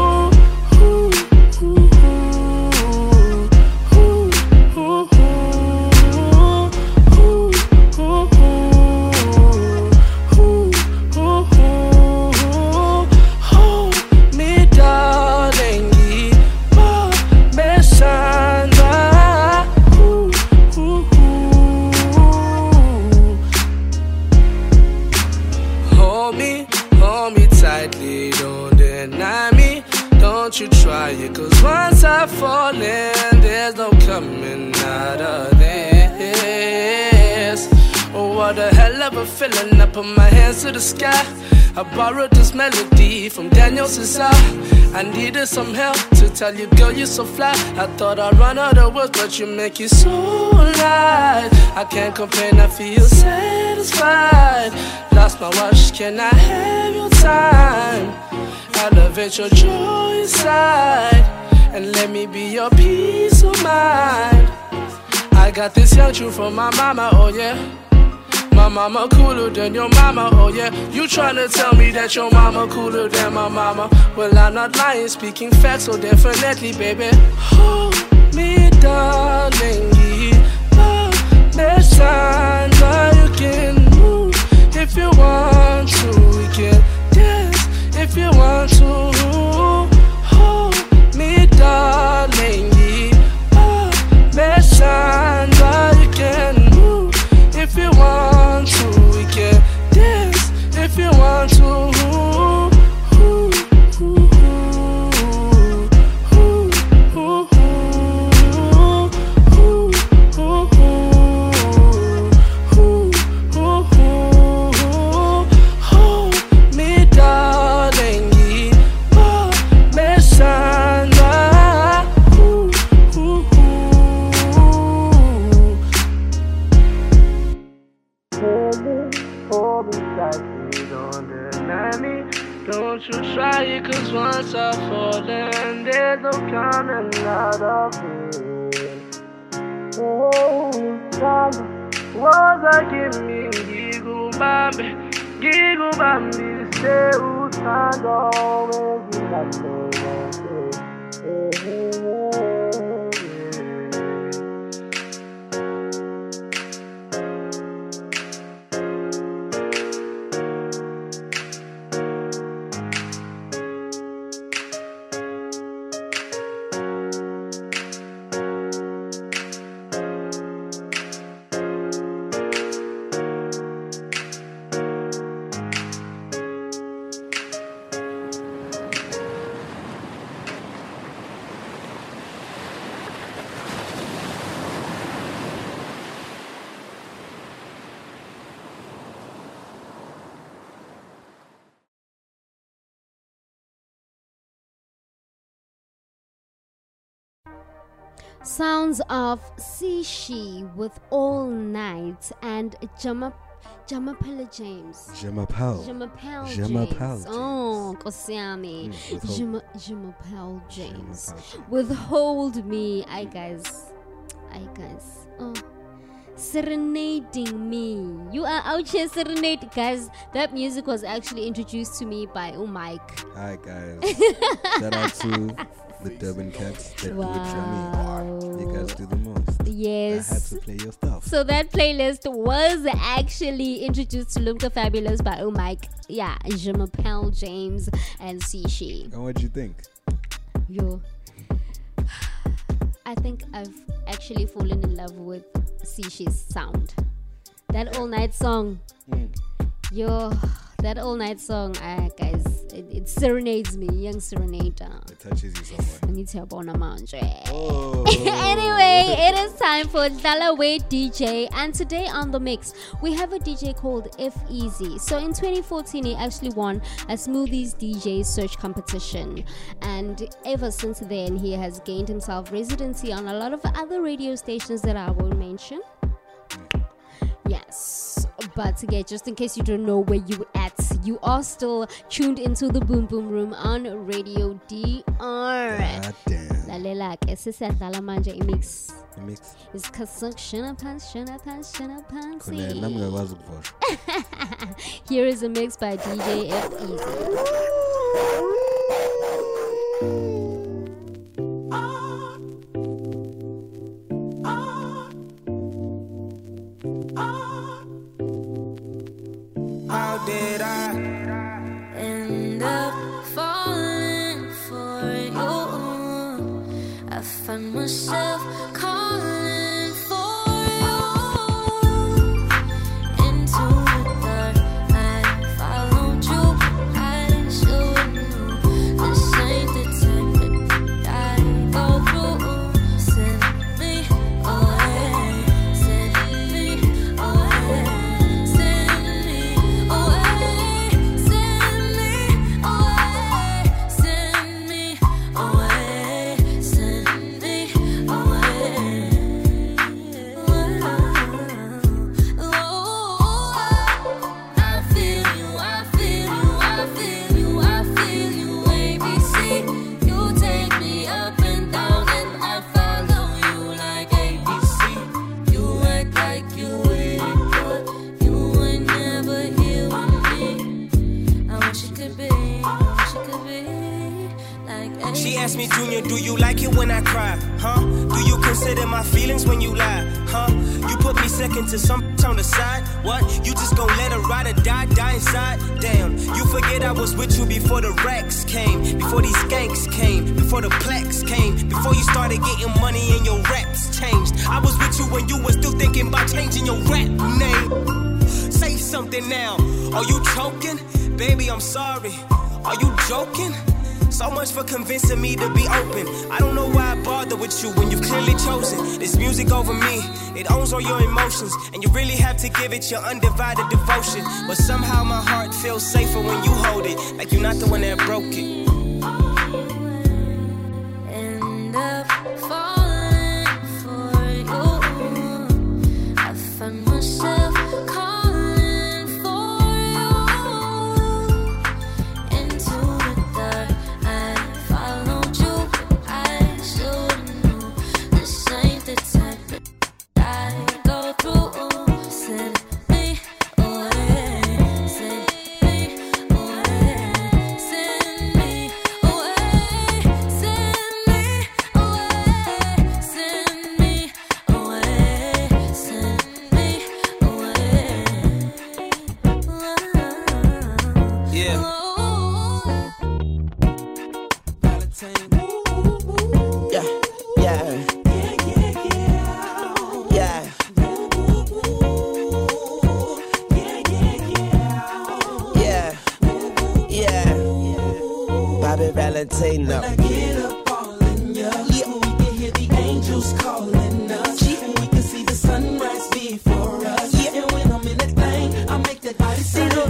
Don't you try it, cause once I fall in, there's no coming out of this. Oh, what a hell of a feeling. I put my hands to the sky. I borrowed this melody from Daniel Caesar. I needed some help to tell you, girl, you're so fly. I thought I'd run out of words, but you make it so light. I can't complain, I feel satisfied. Lost my watch, can I have your time? Elevate your joy inside and let me be your peace of mind. I got this young truth from my mama, oh yeah. My mama cooler than your mama, oh yeah. You tryna tell me that your mama cooler than my mama? Well, I'm not lying, speaking facts, so definitely, baby. Hold me, darling, there's times where you can move if you want to. We can dance if you want to. Hold me, darling, there's times where you can move if you want to. We can dance if you want to. Don't you try it, cause once I fall in, there's no coming out of it. Oh, Samba, was I give me giggle bambi, stay usando, Sounds of Sishi with All Night and Jamapela James. Jamapel James. Oh, Kosiami. Jamapel James. With Hold Me. I guys. Oh. Serenading me. You are out here serenading, guys. That music was actually introduced to me by Mike. Hi guys. Shout out to the Durban Cats. You guys do the most. Yes. I had to play your stuff. So that playlist was actually introduced to Lumka Fabulous by Mike. Yeah, Jamapel James and Sishi. And what do you think? I think I've actually fallen in love with Sishi's sound. That All Night song. That all night song, guys, it serenades me, young serenader. It touches you somewhere. Oh. Anyway, it is time for Dalawe DJ, and today on the mix we have a DJ called F Easy. So in 2014 he actually won a Smoothies DJ search competition, and ever since then he has gained himself residency on a lot of other radio stations that I won't mention. Yes, but again, just in case you don't know where you at, you are still tuned into the Boom Boom Room on Radio DR. Lalela ke sisadlala manje imix. Is Shana Pansi. Here is a mix by DJ F Easy. How did I end up falling for you? I find myself calling for you. Into the dark, I followed you. I should know this ain't the time that I go through. Send me away, send me away. She asked me, Junior, do you like it when I cry? Huh? Do you consider my feelings when you lie? Huh? You put me second to some on the side? What? You just gon' let her ride or die inside? Damn, you forget I was with you before the racks came, before these skanks came, before the plex came, before you started getting money and your raps changed. I was with you when you were still thinking about changing your rap name. Say something now. Are you choking? Baby, I'm sorry. Are you joking? So much for convincing me to be open. I don't know why I bother with you when you've clearly chosen this music over me. It owns all your emotions, and you really have to give it your undivided devotion. But somehow my heart feels safer when you hold it, like you're not the one that broke it. End up falling for you. I find myself calling for you. Into the dark, I followed you. I should know this ain't the type that I go through. Send me away, send me away, send me away, send me away, send me away, send me away. Yeah. Yeah, yeah, yeah. Yeah, yeah. Bobby Valentino. When I get up all in ya, we can hear the angels calling us, and we can see the sunrise before us. And when I'm in that thing, I make that body say, say,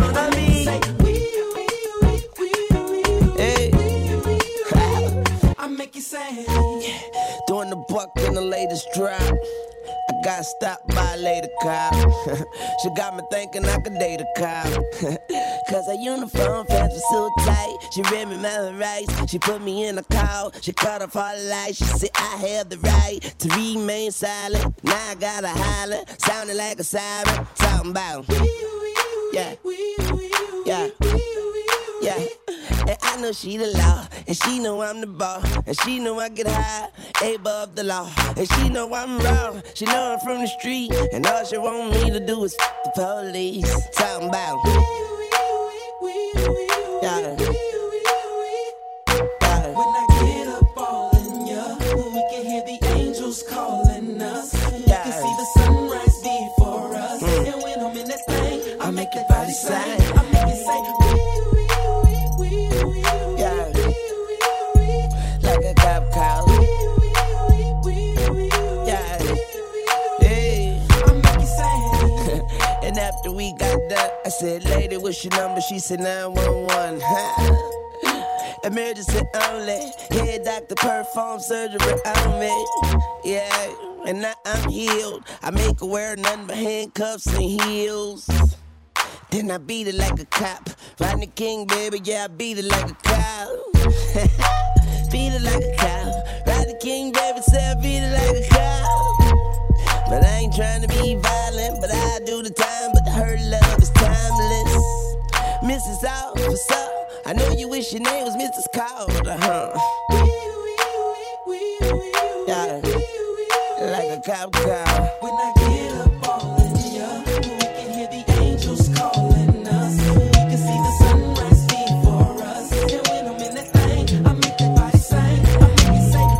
Hey. I make you say, Doing the buck in the latest drop. I got stopped by a lady cop. She got me thinking I could date a cop. Cause her uniform pants were so tight. She read me my rights. She put me in a call. She cut off all the lights. She said I have the right to remain silent. Now I gotta holler, sounding like a siren. Talking about yeah, yeah, yeah. And I know she the law, and she know I'm the boss, and she know I get high, above the law, and she know I'm wrong. She know I'm from the street, and all she want me to do is f the police. Talking about yeah. when I get up all in ya, we can hear the angels calling us. We can see the sunrise before us. And when I'm in that thing, I make your body say, I make it say, what's your number? She said 911. Emergency only. Head doctor perform surgery on me. Yeah, and now I'm healed. I make her wear nothing but handcuffs and heels. Then I beat it like a cop. Rodney King, baby, yeah, I beat it like a cop. Beat it like a cop. Rodney King, baby, say I beat it like a cop. But I ain't trying to be violent, but I do the time. But her love is timeless. Mrs. Officer, I know you wish your name was Mrs. Calder, yeah, like a cop car. When I get up all in ya, we can hear the angels calling us. We can see the sunrise before us. And when I'm in that thing, I make that body sing. I make it say,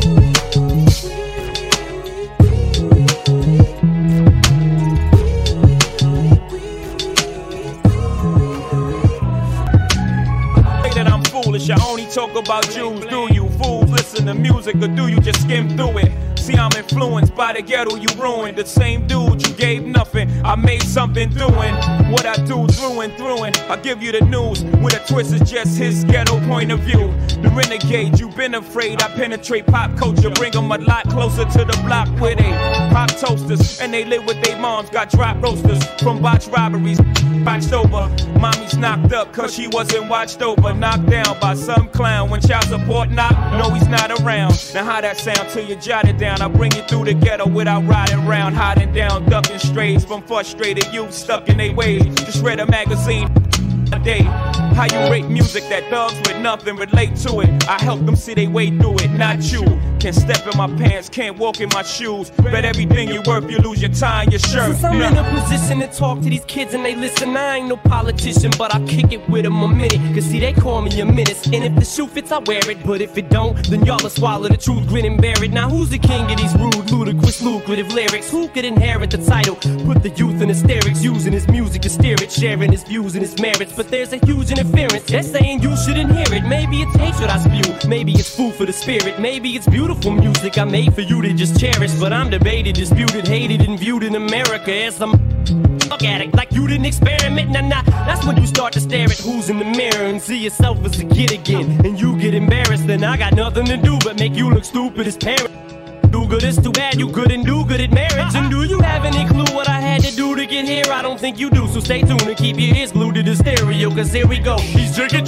that I'm foolish, I only talk about Jews. Do you fools listen to music or do you just skim through it? See, I'm influenced by the ghetto you ruined. The same dude you gave nothing, I made something doing what I do through and through. And I give you the news with a twist, is just his ghetto point of view. The renegade, you've been afraid. I penetrate pop culture, bring them a lot closer to the block where they pop toasters and they live with their moms. Got drop roasters from botch robberies, botched over. Mommy's knocked up cause she wasn't watched over. Knocked down by some clown when child support knock. No, he's not around. Now how that sound till you jot it down? I bring you through the ghetto without riding round, hiding down, ducking strays from frustrated youth stuck in their ways. Just read a magazine a day. How you rate music that thugs with nothing relate to it? I help them see they way through it, not you. Can't step in my pants, can't walk in my shoes. Bet everything you worth, you lose your tie and your shirt. Since I'm in a position to talk to these kids and they listen, I ain't no politician, but I kick it with them a minute. Cause see, they call me a menace. And if the shoe fits, I wear it. But if it don't, then y'all will swallow the truth, grin and bear it. Now who's the king of these rude, ludicrous, lucrative lyrics? Who could inherit the title? Put the youth in hysterics, using his music to steer it, sharing his views and his merits. But there's a huge interference. They're saying you shouldn't hear it. Maybe it's hatred I spew, maybe it's food for the spirit, maybe it's beautiful music I made for you to just cherish. But I'm debated, disputed, hated, and viewed in America as some fuck addict, like you didn't experiment. Nah, that's when you start to stare at who's in the mirror and see yourself as a kid again. And you get embarrassed, then I got nothing to do but make you look stupid as parents. Do good, it's too bad you couldn't do good at marriage. And do you have any clue what I had to do to get here? I don't think you do, so stay tuned and keep your ears glued to the stereo. Cause here we go, he's chicken,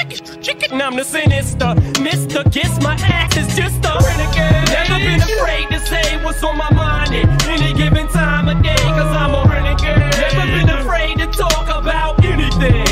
and I'm the sinister Mr. Kiss my ass is just a renegade. Never been afraid to say what's on my mind at any given time of day. Cause I'm a renegade. Never been afraid to talk about anything.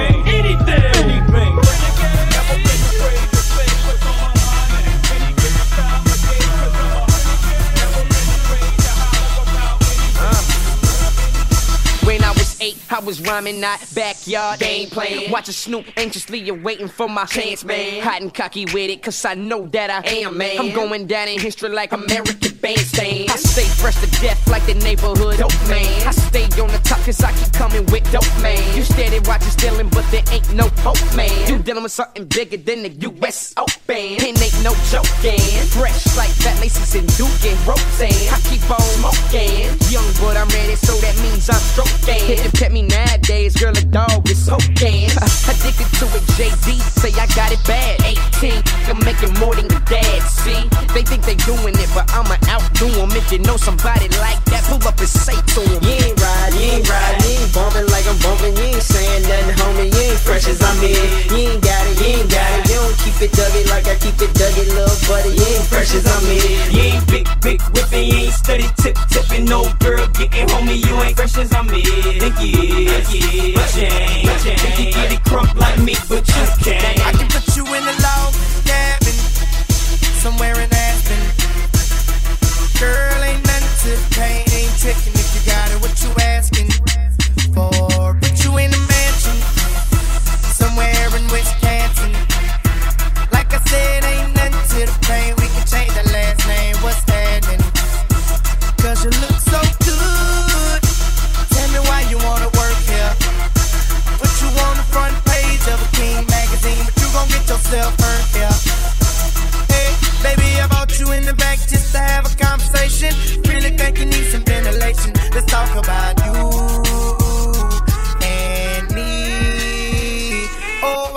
I was rhyming, not backyard game playing. Watching Snoop anxiously, you're waiting for my chance, man. Hot and cocky with it, cause I know that I am, man. I'm going down in history like American Bandstand. I stay fresh to death like the neighborhood dope man. I stay on the top cause I keep coming with dope, man. You steady watching stealing, but there ain't no hope, man. You dealing with something bigger than the US Open. It ain't no joking. Fresh like Fat Laces and Duke and Roseanne. I keep on smoking. Young but I'm ready, so that means I'm stroking. If you kept me nowadays, girl, a dog is poking. Addicted to it, JD, say I got it bad. 18, I'm making more than your dad, see? They think they doing it, but I'ma outdo them. If you know somebody like that, pull up and say to them. You ain't riding, you ain't bumping like I'm bumping. You ain't saying nothing, homie, you ain't fresh as I'm in. You ain't got it, you don't keep it duggy like I keep it duggy, little buddy. You ain't fresh as I'm in. You ain't big whipping, you ain't steady tipping. No girl getting homie, you ain't fresh as I'm in. Think you is, but you ain't. Think you get it crunk like me, but you can't. I can put you in a log cabin somewhere in Aspen. Girl, ain't nothing to the pain, ain't tricking if you got it. What you asking for? Put you in a mansion somewhere in Wisconsin. Like I said, ain't nothing to the pain. We can change the last name. What's happening? Cause you look so good. Tell me why you wanna work here. Put you on the front page of a King magazine.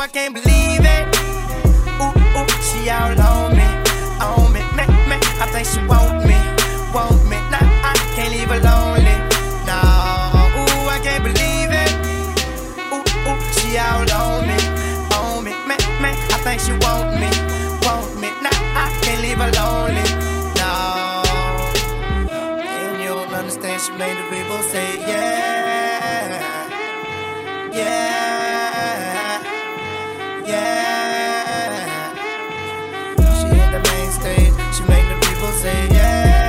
I can't believe it. Ooh, ooh, she all on me, me. I think she want me. Nah, I can't leave her lonely. No, ooh, I can't believe it. Ooh, ooh, she all on me, me. I think she want me. Nah, I can't leave her lonely. No, and you don't understand. She made the people say yeah, yeah, yeah. She hit the main stage. She made the people say yeah.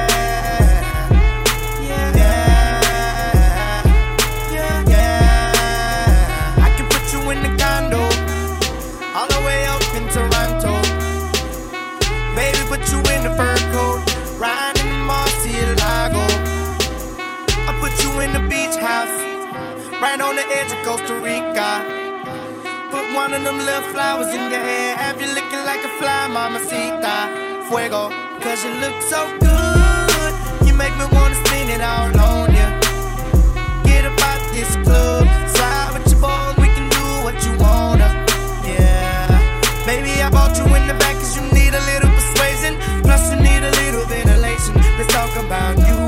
You in the fur coat, riding in Murcielago. I put you in the beach house, right on the edge of Costa Rica. Put one of them little flowers in your hair, have you looking like a fly, mamacita. Fuego, cause you look so good, you make me wanna spin it all on you. Get about this club, slide with your boys, we can do what you wanna. Yeah, baby, I bought you in the back cause you need a little persuasion, plus you need a little ventilation. Let's talk about you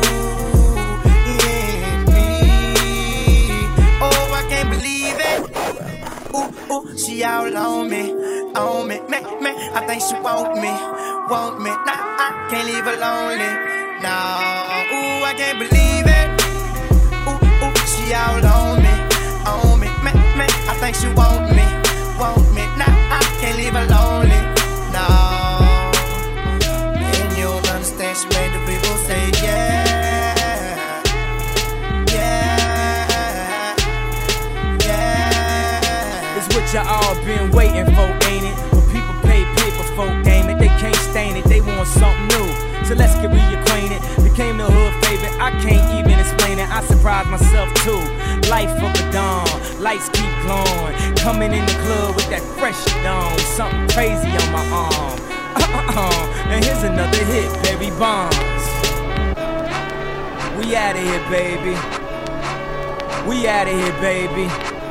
and me. Oh, I can't believe it. Ooh, ooh, she all on me, me. I think she want me. Nah, I can't leave her lonely. No, ooh, I can't believe it. Ooh, ooh, she all on me, me. I think she want me. Nah, I can't leave her lonely. No, and you don't understand. She made the people say yeah, yeah, yeah. It's what y'all all been waiting for, ain't it? When people pay paper for game it, they can't stain it, they want something new. So let's get reacquainted. Became the hood favorite, I can't even explain it. I surprised myself too. Life of a dawn, lights keep glowing. Coming in the club with that fresh dawn, something crazy on my arm. And here's another hit, Barry Bonds. We outta here, baby. We outta here, baby.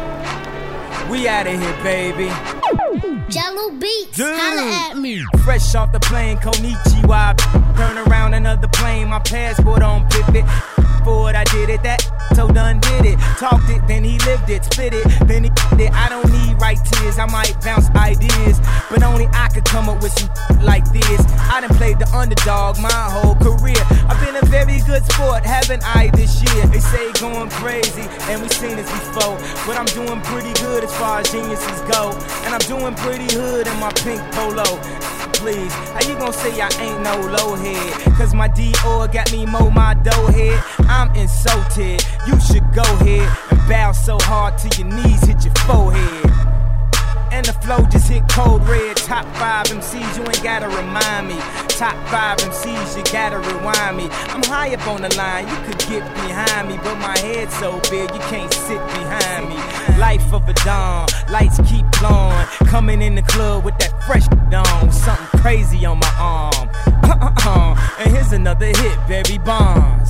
We outta here, baby. Jello Beats, holla at me. Fresh off the plane, Konichiwa. Turn around another plane, my passport on pivot. For I did it, that so done did it. Talked it, then he lived it, spit it, then he did it. I don't need right tears, I might bounce ideas, but only I could come up with some like this. I done played the underdog my whole career. I've been a very good sport, haven't I this year? They say going crazy, and we seen this before, but I'm doing pretty good as far as geniuses go. And I'm doing pretty hood in my pink polo. Please, how you gon' say I ain't no low head? Cause my Dior got me mow my dough head. I'm insulted, you should go ahead and bow so hard till your knees hit your forehead. And the flow just hit cold red. Top 5 MCs, you ain't gotta remind me. Top 5 MCs, you gotta rewind me. I'm high up on the line, you could get behind me, but my head's so big, you can't sit behind me. Life of a dawn, lights keep glowing. Coming in the club with that fresh dawn, something crazy on my arm. And here's another hit, Barry Bonds.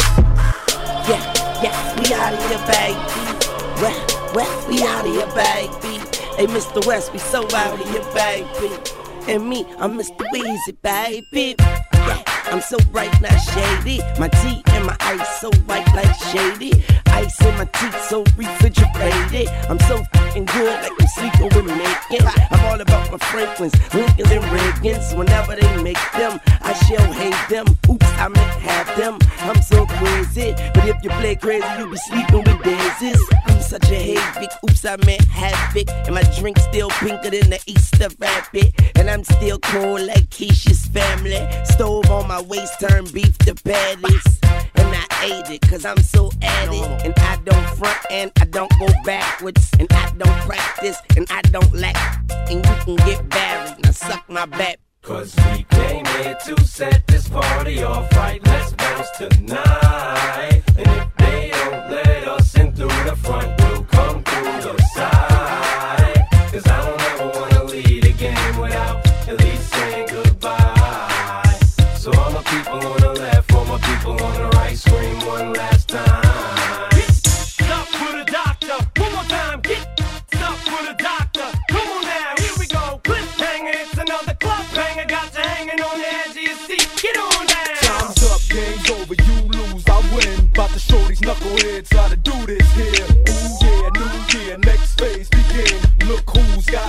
Yeah, we out of here, baby. Well, we out of here, baby. Hey, Mr. West, we so out of here, baby. And me, I'm Mr. Weezy, baby. Yeah, I'm so bright, not shady. My tea and my ice so white like shady. Ice in my teeth so refrigerated. I'm so fucking good like I'm sleeping with Megan. I'm all about my Franklins, Lincolns and Reagans. Whenever they make them, I shall hate them. Oops, I meant have them. I'm so crazy, but if you play crazy, you be sleeping with daisies. I'm such a havoc, oops, I meant havoc. And my drink still pinker than the Easter rabbit. And I'm still cool like Keisha's family. Stove on my waist, turn beef to patties. And I ate it, cause I'm so at it. And I don't front and I don't go backwards. And I don't practice and I don't lack. And you can get buried, now suck my back. Cause we came here to set this party off right. Let's bounce tonight. And if they don't let us in through the front, we'll come through the side. Cause I don't ever wanna lead a game without at least saying goodbye. So all my people on the left, all my people on the right, scream one last time. Get up for the doctor, one more time. Get up for the doctor, come on now.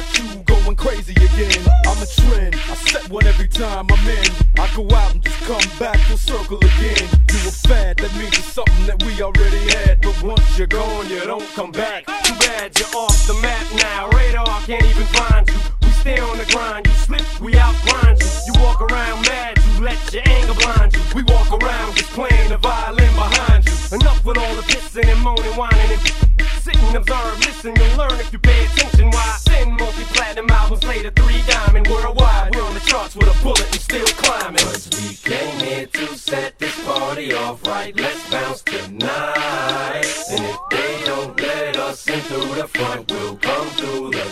got you going crazy again. I'm a trend, I set one every time I'm in. I go out and just come back full circle again. You a fad, that means it's something that we already had. But once you're gone, you don't come back. Too bad you're off the map now. Radar can't even find you. We stay on the grind. You slip, we outgrind you. You walk around mad, you let your anger blind you. We walk around just playing the violin behind you. Enough with all the pissing and moaning, whining and sit and observe, listen, you'll learn if you pay attention. Why send multi-platinum albums later, 3 diamond worldwide. We're on the charts with a bullet and still climbing. Cause we came here to set this party off right. Let's bounce tonight. And if they don't let us in through the front, we'll come through the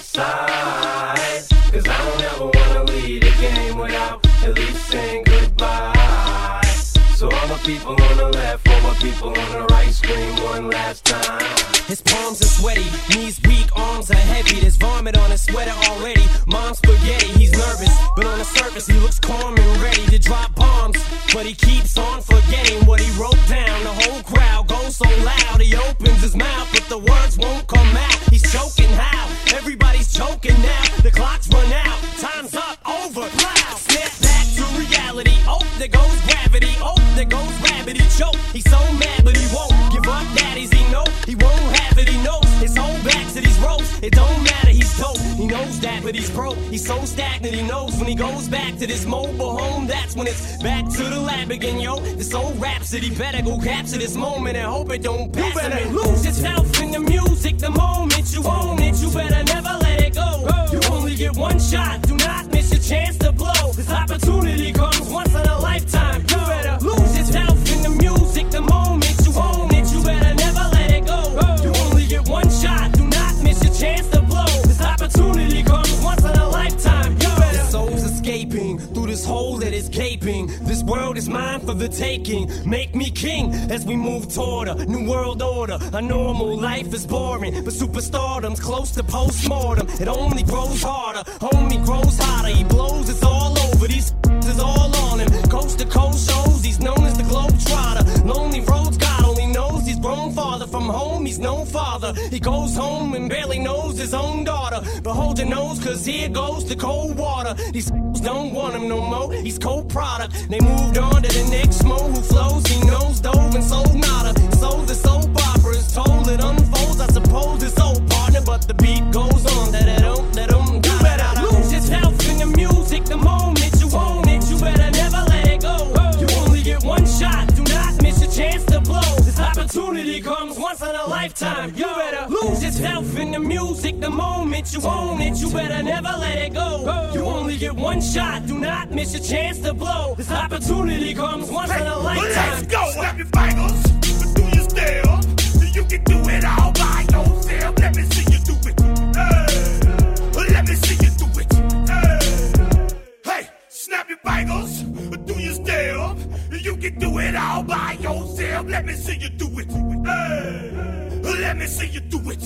side. Cause I don't ever wanna leave the game without at least saying goodbye. So all my people on the left, all my people on the right, scream one last time. His palms are sweaty, knees weak, arms are heavy. There's vomit on his sweater already. Mom's spaghetti, he's nervous, but on the surface he looks calm and ready to drop bombs. But he keeps on forgetting what he wrote down. The whole crowd goes so loud, he opens his mouth, but the words won't come out. He's choking how? Everybody's choking now. The clock's run out, time's up, over, loud. Snap back to reality, oh, there goes gravity, oh, there goes rabbit, he choke. He's so mad, but he won't give up, daddies, he know he won't have it, he knows his whole back to these ropes. It don't matter, he's dope, he knows that, but he's broke. He's so stagnant, he knows when he goes back to this mobile home, that's when it's back to the lab again, yo. This old rhapsody better go capture this moment and hope it don't pass. You better lose yourself in the music the moment you own it. You better never let it go. You only get one shot, do not miss your chance to blow. This opportunity comes once in a lifetime. You better lose yourself in the music the moment you own it. You better never let it go. You only get one shot, do not miss your chance to blow. This opportunity comes once in a lifetime. You better. The soul's escaping through this hole that is gaping. This world is mine for the taking. Make me king as we move toward a new world order. A normal life is boring, but superstardom's close to postmortem. It only grows harder, homie grows hotter. He blows, it's all over. These is all on him. Coast to coast shows, he's known as the Globetrotter. Lonely roads, God only knows he's grown farther from home. He's no father. He goes home and barely knows his own daughter. But hold your nose, cause here goes the cold water. These don't want him no more. He's co-product. They moved on to the next mo who flows. He knows dove and sold nada. Sold the soap opera is told. It unfolds. I suppose it's old partner, but the beat goes on. You better lose yourself in the music the moment you own it. You better never let it go. You only get one shot. Do not miss your chance to blow. This opportunity comes once in a lifetime. You better lose yourself in the music the moment you own it. You better never let it go. You only get one shot. Do not miss your chance to blow. This opportunity comes once in a lifetime. Let's go. Snap your fingers, but do you still? You can do it all by yourself. Let me see you do it. Let me see you do it. Hey, snap your fingers, but do you still? You can do it all by yourself. Let me see you do it. Let me see you do it.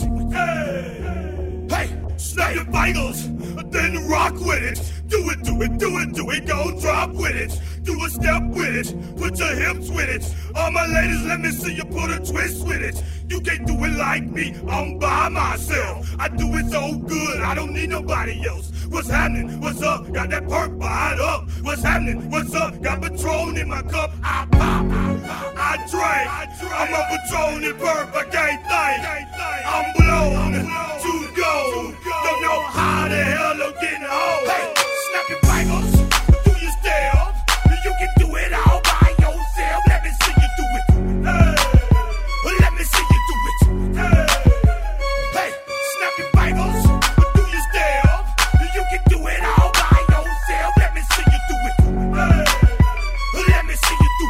Hey, snap your fingers, then rock with it. Do it, do it, do it, do it. Go drop with it. Do a step with it. Put your hips with it. All my ladies, let me see you put a twist with it. You can't do it like me. I'm by myself. I do it so good. I don't need nobody else. What's happening? What's up? Got that perk behind up. What's happening? What's up? Got Patron in my cup. I pop. I drink. I'm a Patron and perk. I can't think. I'm blown to go. Don't know how the hell I'm getting home. Hey, snap your fingers. Do you still? You can do it all by yourself. Let me see you do it. Let me see you do it. Hey, snap your fingers. Do you still? You can do it all by yourself. Let me see you do it. Let me see you do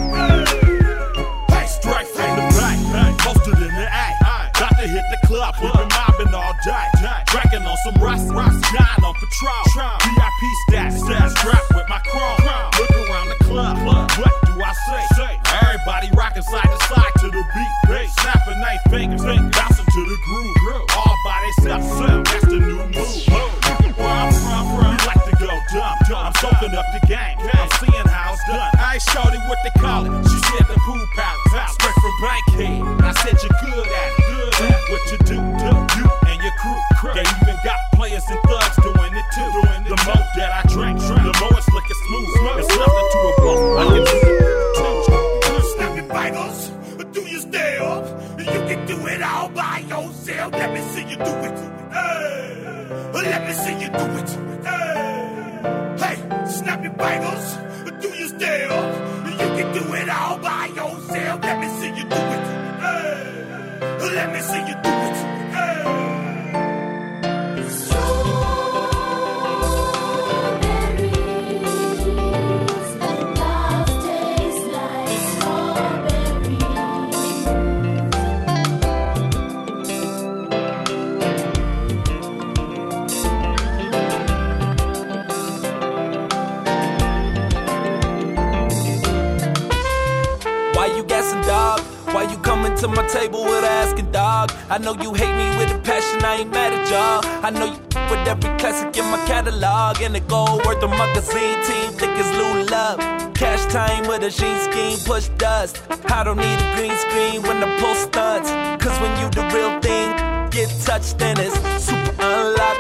it. Hey, straight from the back, posted in the act. Got to hit the club, we've been mobbing all day. Drinking on some rust, dying on patrol. VIP stats, strapped with my chrome. Look around the club, what do I say? Everybody rocking side to side to the beat. Snapping their fingers, bouncing to the groove. All by themselves, that's the new move. Where I'm from, we like to go dumb. I'm soaking up the game, I'm seeing how it's done. I ain't shorty what they call it, she said the pool palace. Straight from Bankhead, I said you're good at it. What you do, you and your crew. They even got players and thugs doing it too. The more that I drink, the more it's looking smooth. It's nothing to a boss. I can do it. Snap your vitals, do you stay up? You can do it all by yourself. Let me see you do it. Hey, let me see you do it. Hey, snap your vitals, do you stay up? You can do it all by yourself. Let me see you do it. Hey, let me see you do it. Why you coming to my table with asking, dog? I know you hate me with a passion, I ain't mad at y'all. I know you with every classic in my catalog. And the gold worth of magazine team, think it's Lou Love. Cash time with a sheen scheme, push dust. I don't need a green screen when I pull stunts. Cause when you the real thing, get touched then it's super unlock.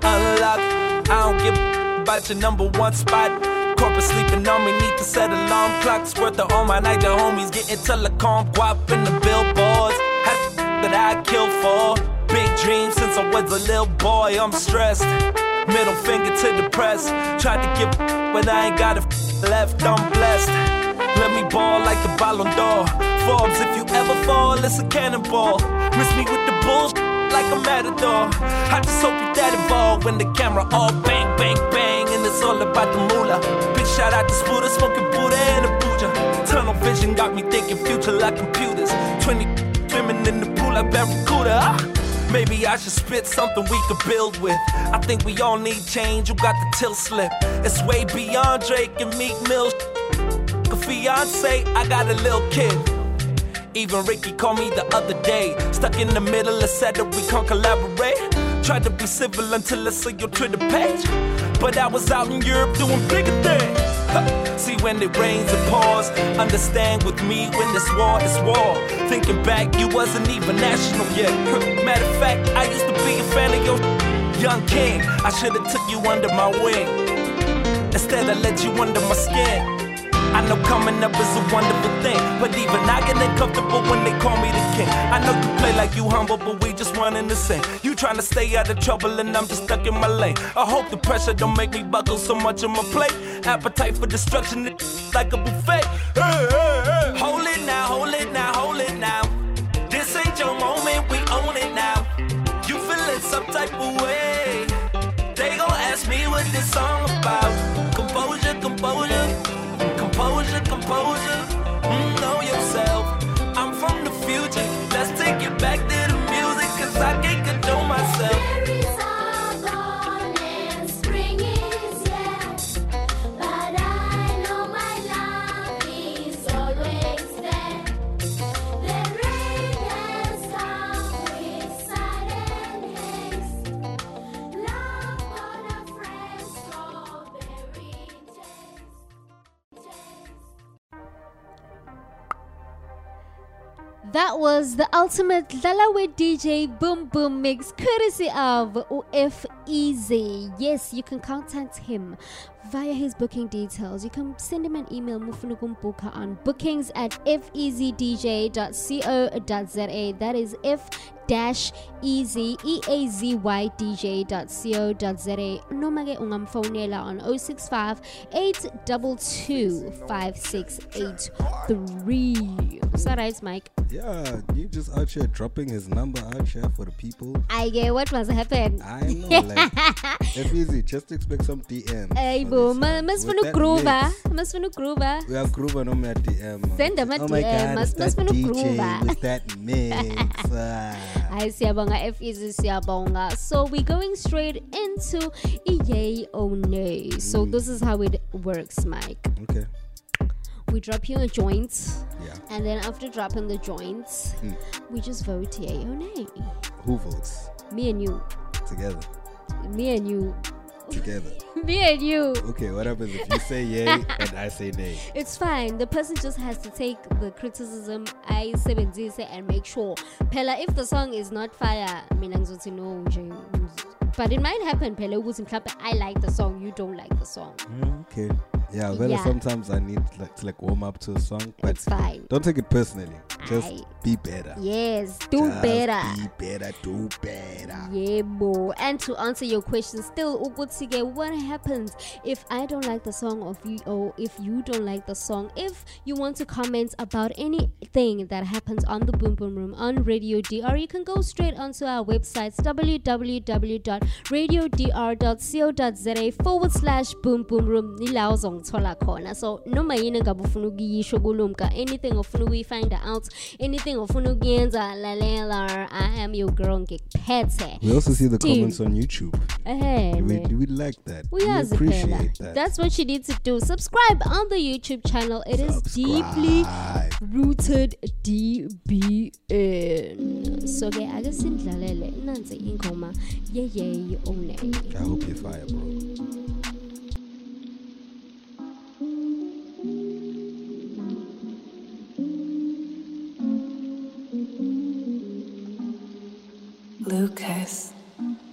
I don't give about your number one spot. Corporate sleeping on me, need to set alarm clocks. Worth of all my night, the homies getting telecom guap in the billboards. Had that I kill for. Big dreams since I was a little boy, I'm stressed. Middle finger to the press. Tried to give but I ain't got a left, I'm blessed. Let me ball like the Ballon d'Or. Forbes, if you ever fall, it's a cannonball. Miss me with the bullshit like a matador. I just hope you that involved when the camera all bang, bang, bang. And it's all about the moolah. Big shout out to Spuda, smoking Buddha and Abuja. Tunnel vision got me thinking future like computers. 20 swimming in the pool like Barracuda. Maybe I should spit something we could build with. I think we all need change, you got the tilt slip. It's way beyond Drake and Meek Mill. A fiance, I got a little kid. Even Ricky called me the other day. Stuck in the middle and said that we can't collaborate. Tried to be civil until I saw your Twitter page. But I was out in Europe doing bigger things. See when it rains and pours. Understand with me when it's war, it's war. Thinking back, you wasn't even national yet. Matter of fact, I used to be a fan of your Young King. I should've took you under my wing. Instead I let you under my skin. I know coming up is a wonderful thing, but even I get uncomfortable when they call me the king. I know you play like you humble, but we just running the same. You trying to stay out of trouble and I'm just stuck in my lane. I hope the pressure don't make me buckle so much on my plate. Appetite for destruction, it's like a buffet. Hey, hey, hey. Hold it now, hold it now, hold it now. This ain't your moment, we own it now. You feeling some type of way. They gon' ask me what this song about. Composure, composure. Composure, composure, know yourself. I'm from the future. Let's take it back to the music, cause I can't control myself. Berries are gone and spring is here, but I know my love is always there. The rain has come with sudden haste. Love on a fresh strawberry taste. That was the ultimate Lalawe DJ Boom Boom mix, courtesy of F-Easy. Yes, you can contact him via his booking details. You can send him an email, mufunukumbuka, on bookings@feasyDJ.co.za. That is F-Eazy.co.za. Nomage ungamfonela on 065 822 5683. Is that right, Mike? Yeah, you just out here dropping his number out here for the people. I get what must happen. I know, like, if easy, just expect some DM. Hey, boom, must funu groover. Must funu groover. We have groover no more DM. Send them a oh my DM. God, Must that funu DJ groover. with that mix. Hi, Siyabonga, F-Eazy Siyabonga. So we're going straight into yay or nay. So this is how it works, Mike. Okay. We drop you a joint, Yeah. and then after dropping the joints, we just vote yay or nay. Who votes? Me and you. Together. Me and you. together. Me and you. Okay, what happens if you say yay and I say nay? It's fine. The person just has to take the criticism I say and make sure. Pella, if the song is not fire, mina ngizothi no nje. But it might happen, Pella, ukuthi mhlawumbe I like the song, you don't like the song. Okay. Yeah, well, Yeah. sometimes I need to warm up to a song, but It's fine. don't take it personally. Just be better. Yes, do Just better. Be better, do better. Yeah, boy. And to answer your question, still, Ugutsige, what happens if I don't like the song or if you don't like the song? If you want to comment about anything that happens on the Boom Boom Room on Radio DR, you can go straight onto our website, www.radiodr.co.za/boom boom room. So, noma yini ngabe ufuna ukuyisho kulumka, anything ofuna ukuyifind out, anything ofuna ukuyenza, lalela, I am your girl ngikuphethe. We also see the Still. comments on YouTube. We like that. We Uyazi appreciate phela. that. That's what you need to do. Subscribe on the YouTube channel. It is deeply rooted DBN. So ke ake sindlalele nansi ingoma yeyey one. I hope you're fire, bro. Lucas.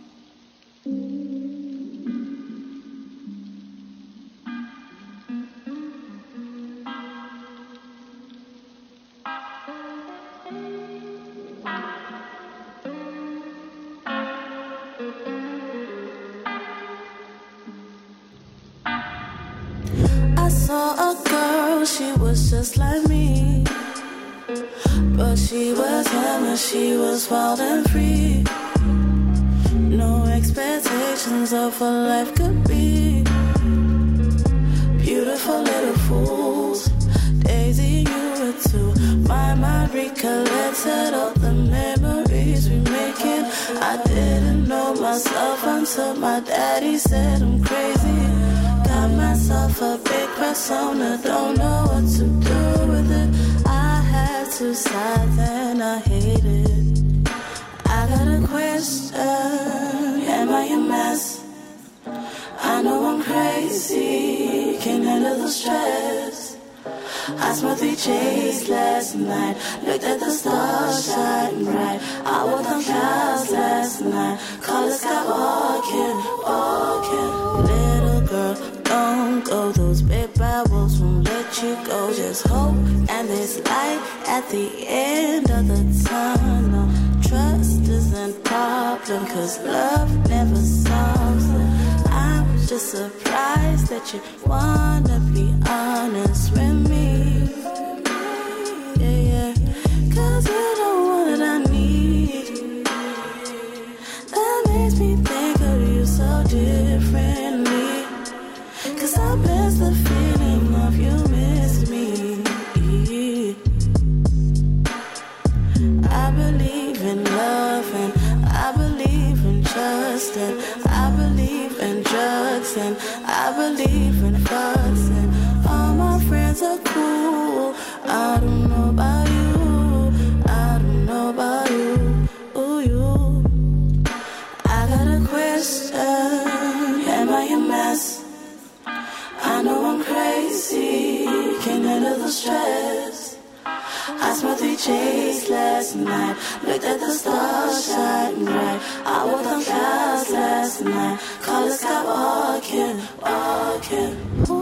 I saw a girl, she was just like me, but she was young and she was wild and free. No expectations of what life could be. Beautiful little fools, Daisy, you were too. My mind recollected all the memories we making. I didn't know myself until my daddy said I'm crazy. Got myself a big persona, don't know what to do with it. I had two sides and I hate it. I got a question, am I a mess? I know I'm crazy, can't handle the stress. I smoked 3 J's last night, looked at the stars shining bright. I walked on clouds last night, call the sky walking, walking. Little girl, don't go, those big bad wolves won't let you go. Just hope, and there's light at the end of the tunnel. Trust isn't problem, cause love never solves it. I'm just surprised that you wanna be honest with me. Yeah, yeah. Cause you don't want what I need. That makes me think of you so differently. Cause I miss the feeling of you miss me. I believe in love and I believe in trust and I believe in drugs and I believe in fucks and all my friends are cool. I don't know about you, I don't know about you, ooh you. I got a question, am I a mess? I know I'm crazy, can't handle the stress. I smoked 3 J's last night, looked at the stars shining bright. I walked on clouds last night, call the sky walking, walking.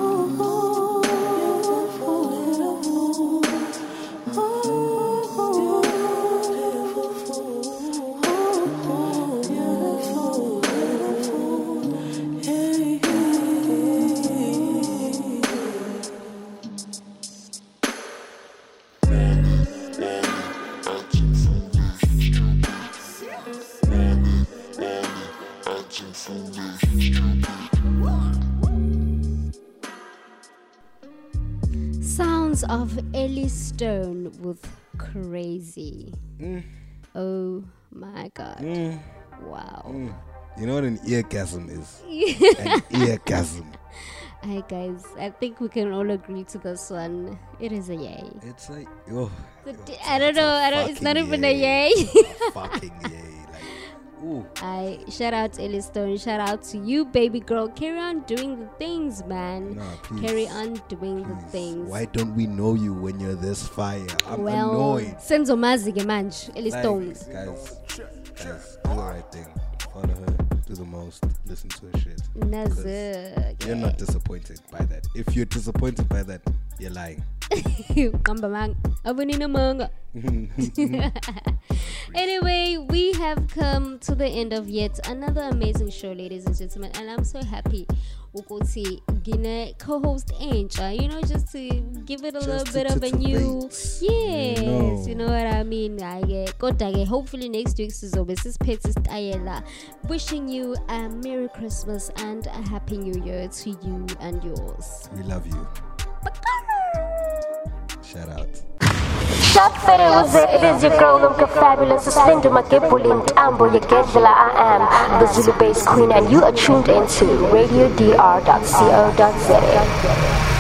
Sounds of Ellie Stone with Crazy. Oh my god. Wow. You know what an eargasm is? An eargasm. Hi guys, I think we can all agree to this one. It is a yay. It's like, oh. I don't know. It's not even a yay. Fucking yay. I shout out to Ellie Stone. Shout out to you, baby girl. Carry on doing the things, man. Carry on doing the things. Why don't we know you when you're this fire? I'm annoyed. Senzo mazige manje, Ellie Stone. Guys, do the right thing. Follow her, do the most, listen to her shit. You're not disappointed by that. If you're disappointed by that, you're lying. Anyway, we have come to the end of yet another amazing show, ladies and gentlemen, and I'm so happy Ukuti Gine co-host Angel, just to give it a little bit of a new you know what I mean. Hopefully next week wishing you a Merry Christmas and a Happy New Year to you and yours. We love you. Shout out. It is your girl, Lumka Fabulous, Slender Makipulin, Ambo, Yagedla. I am the Zulu Bass Queen, and you are tuned into radiodr.co.za.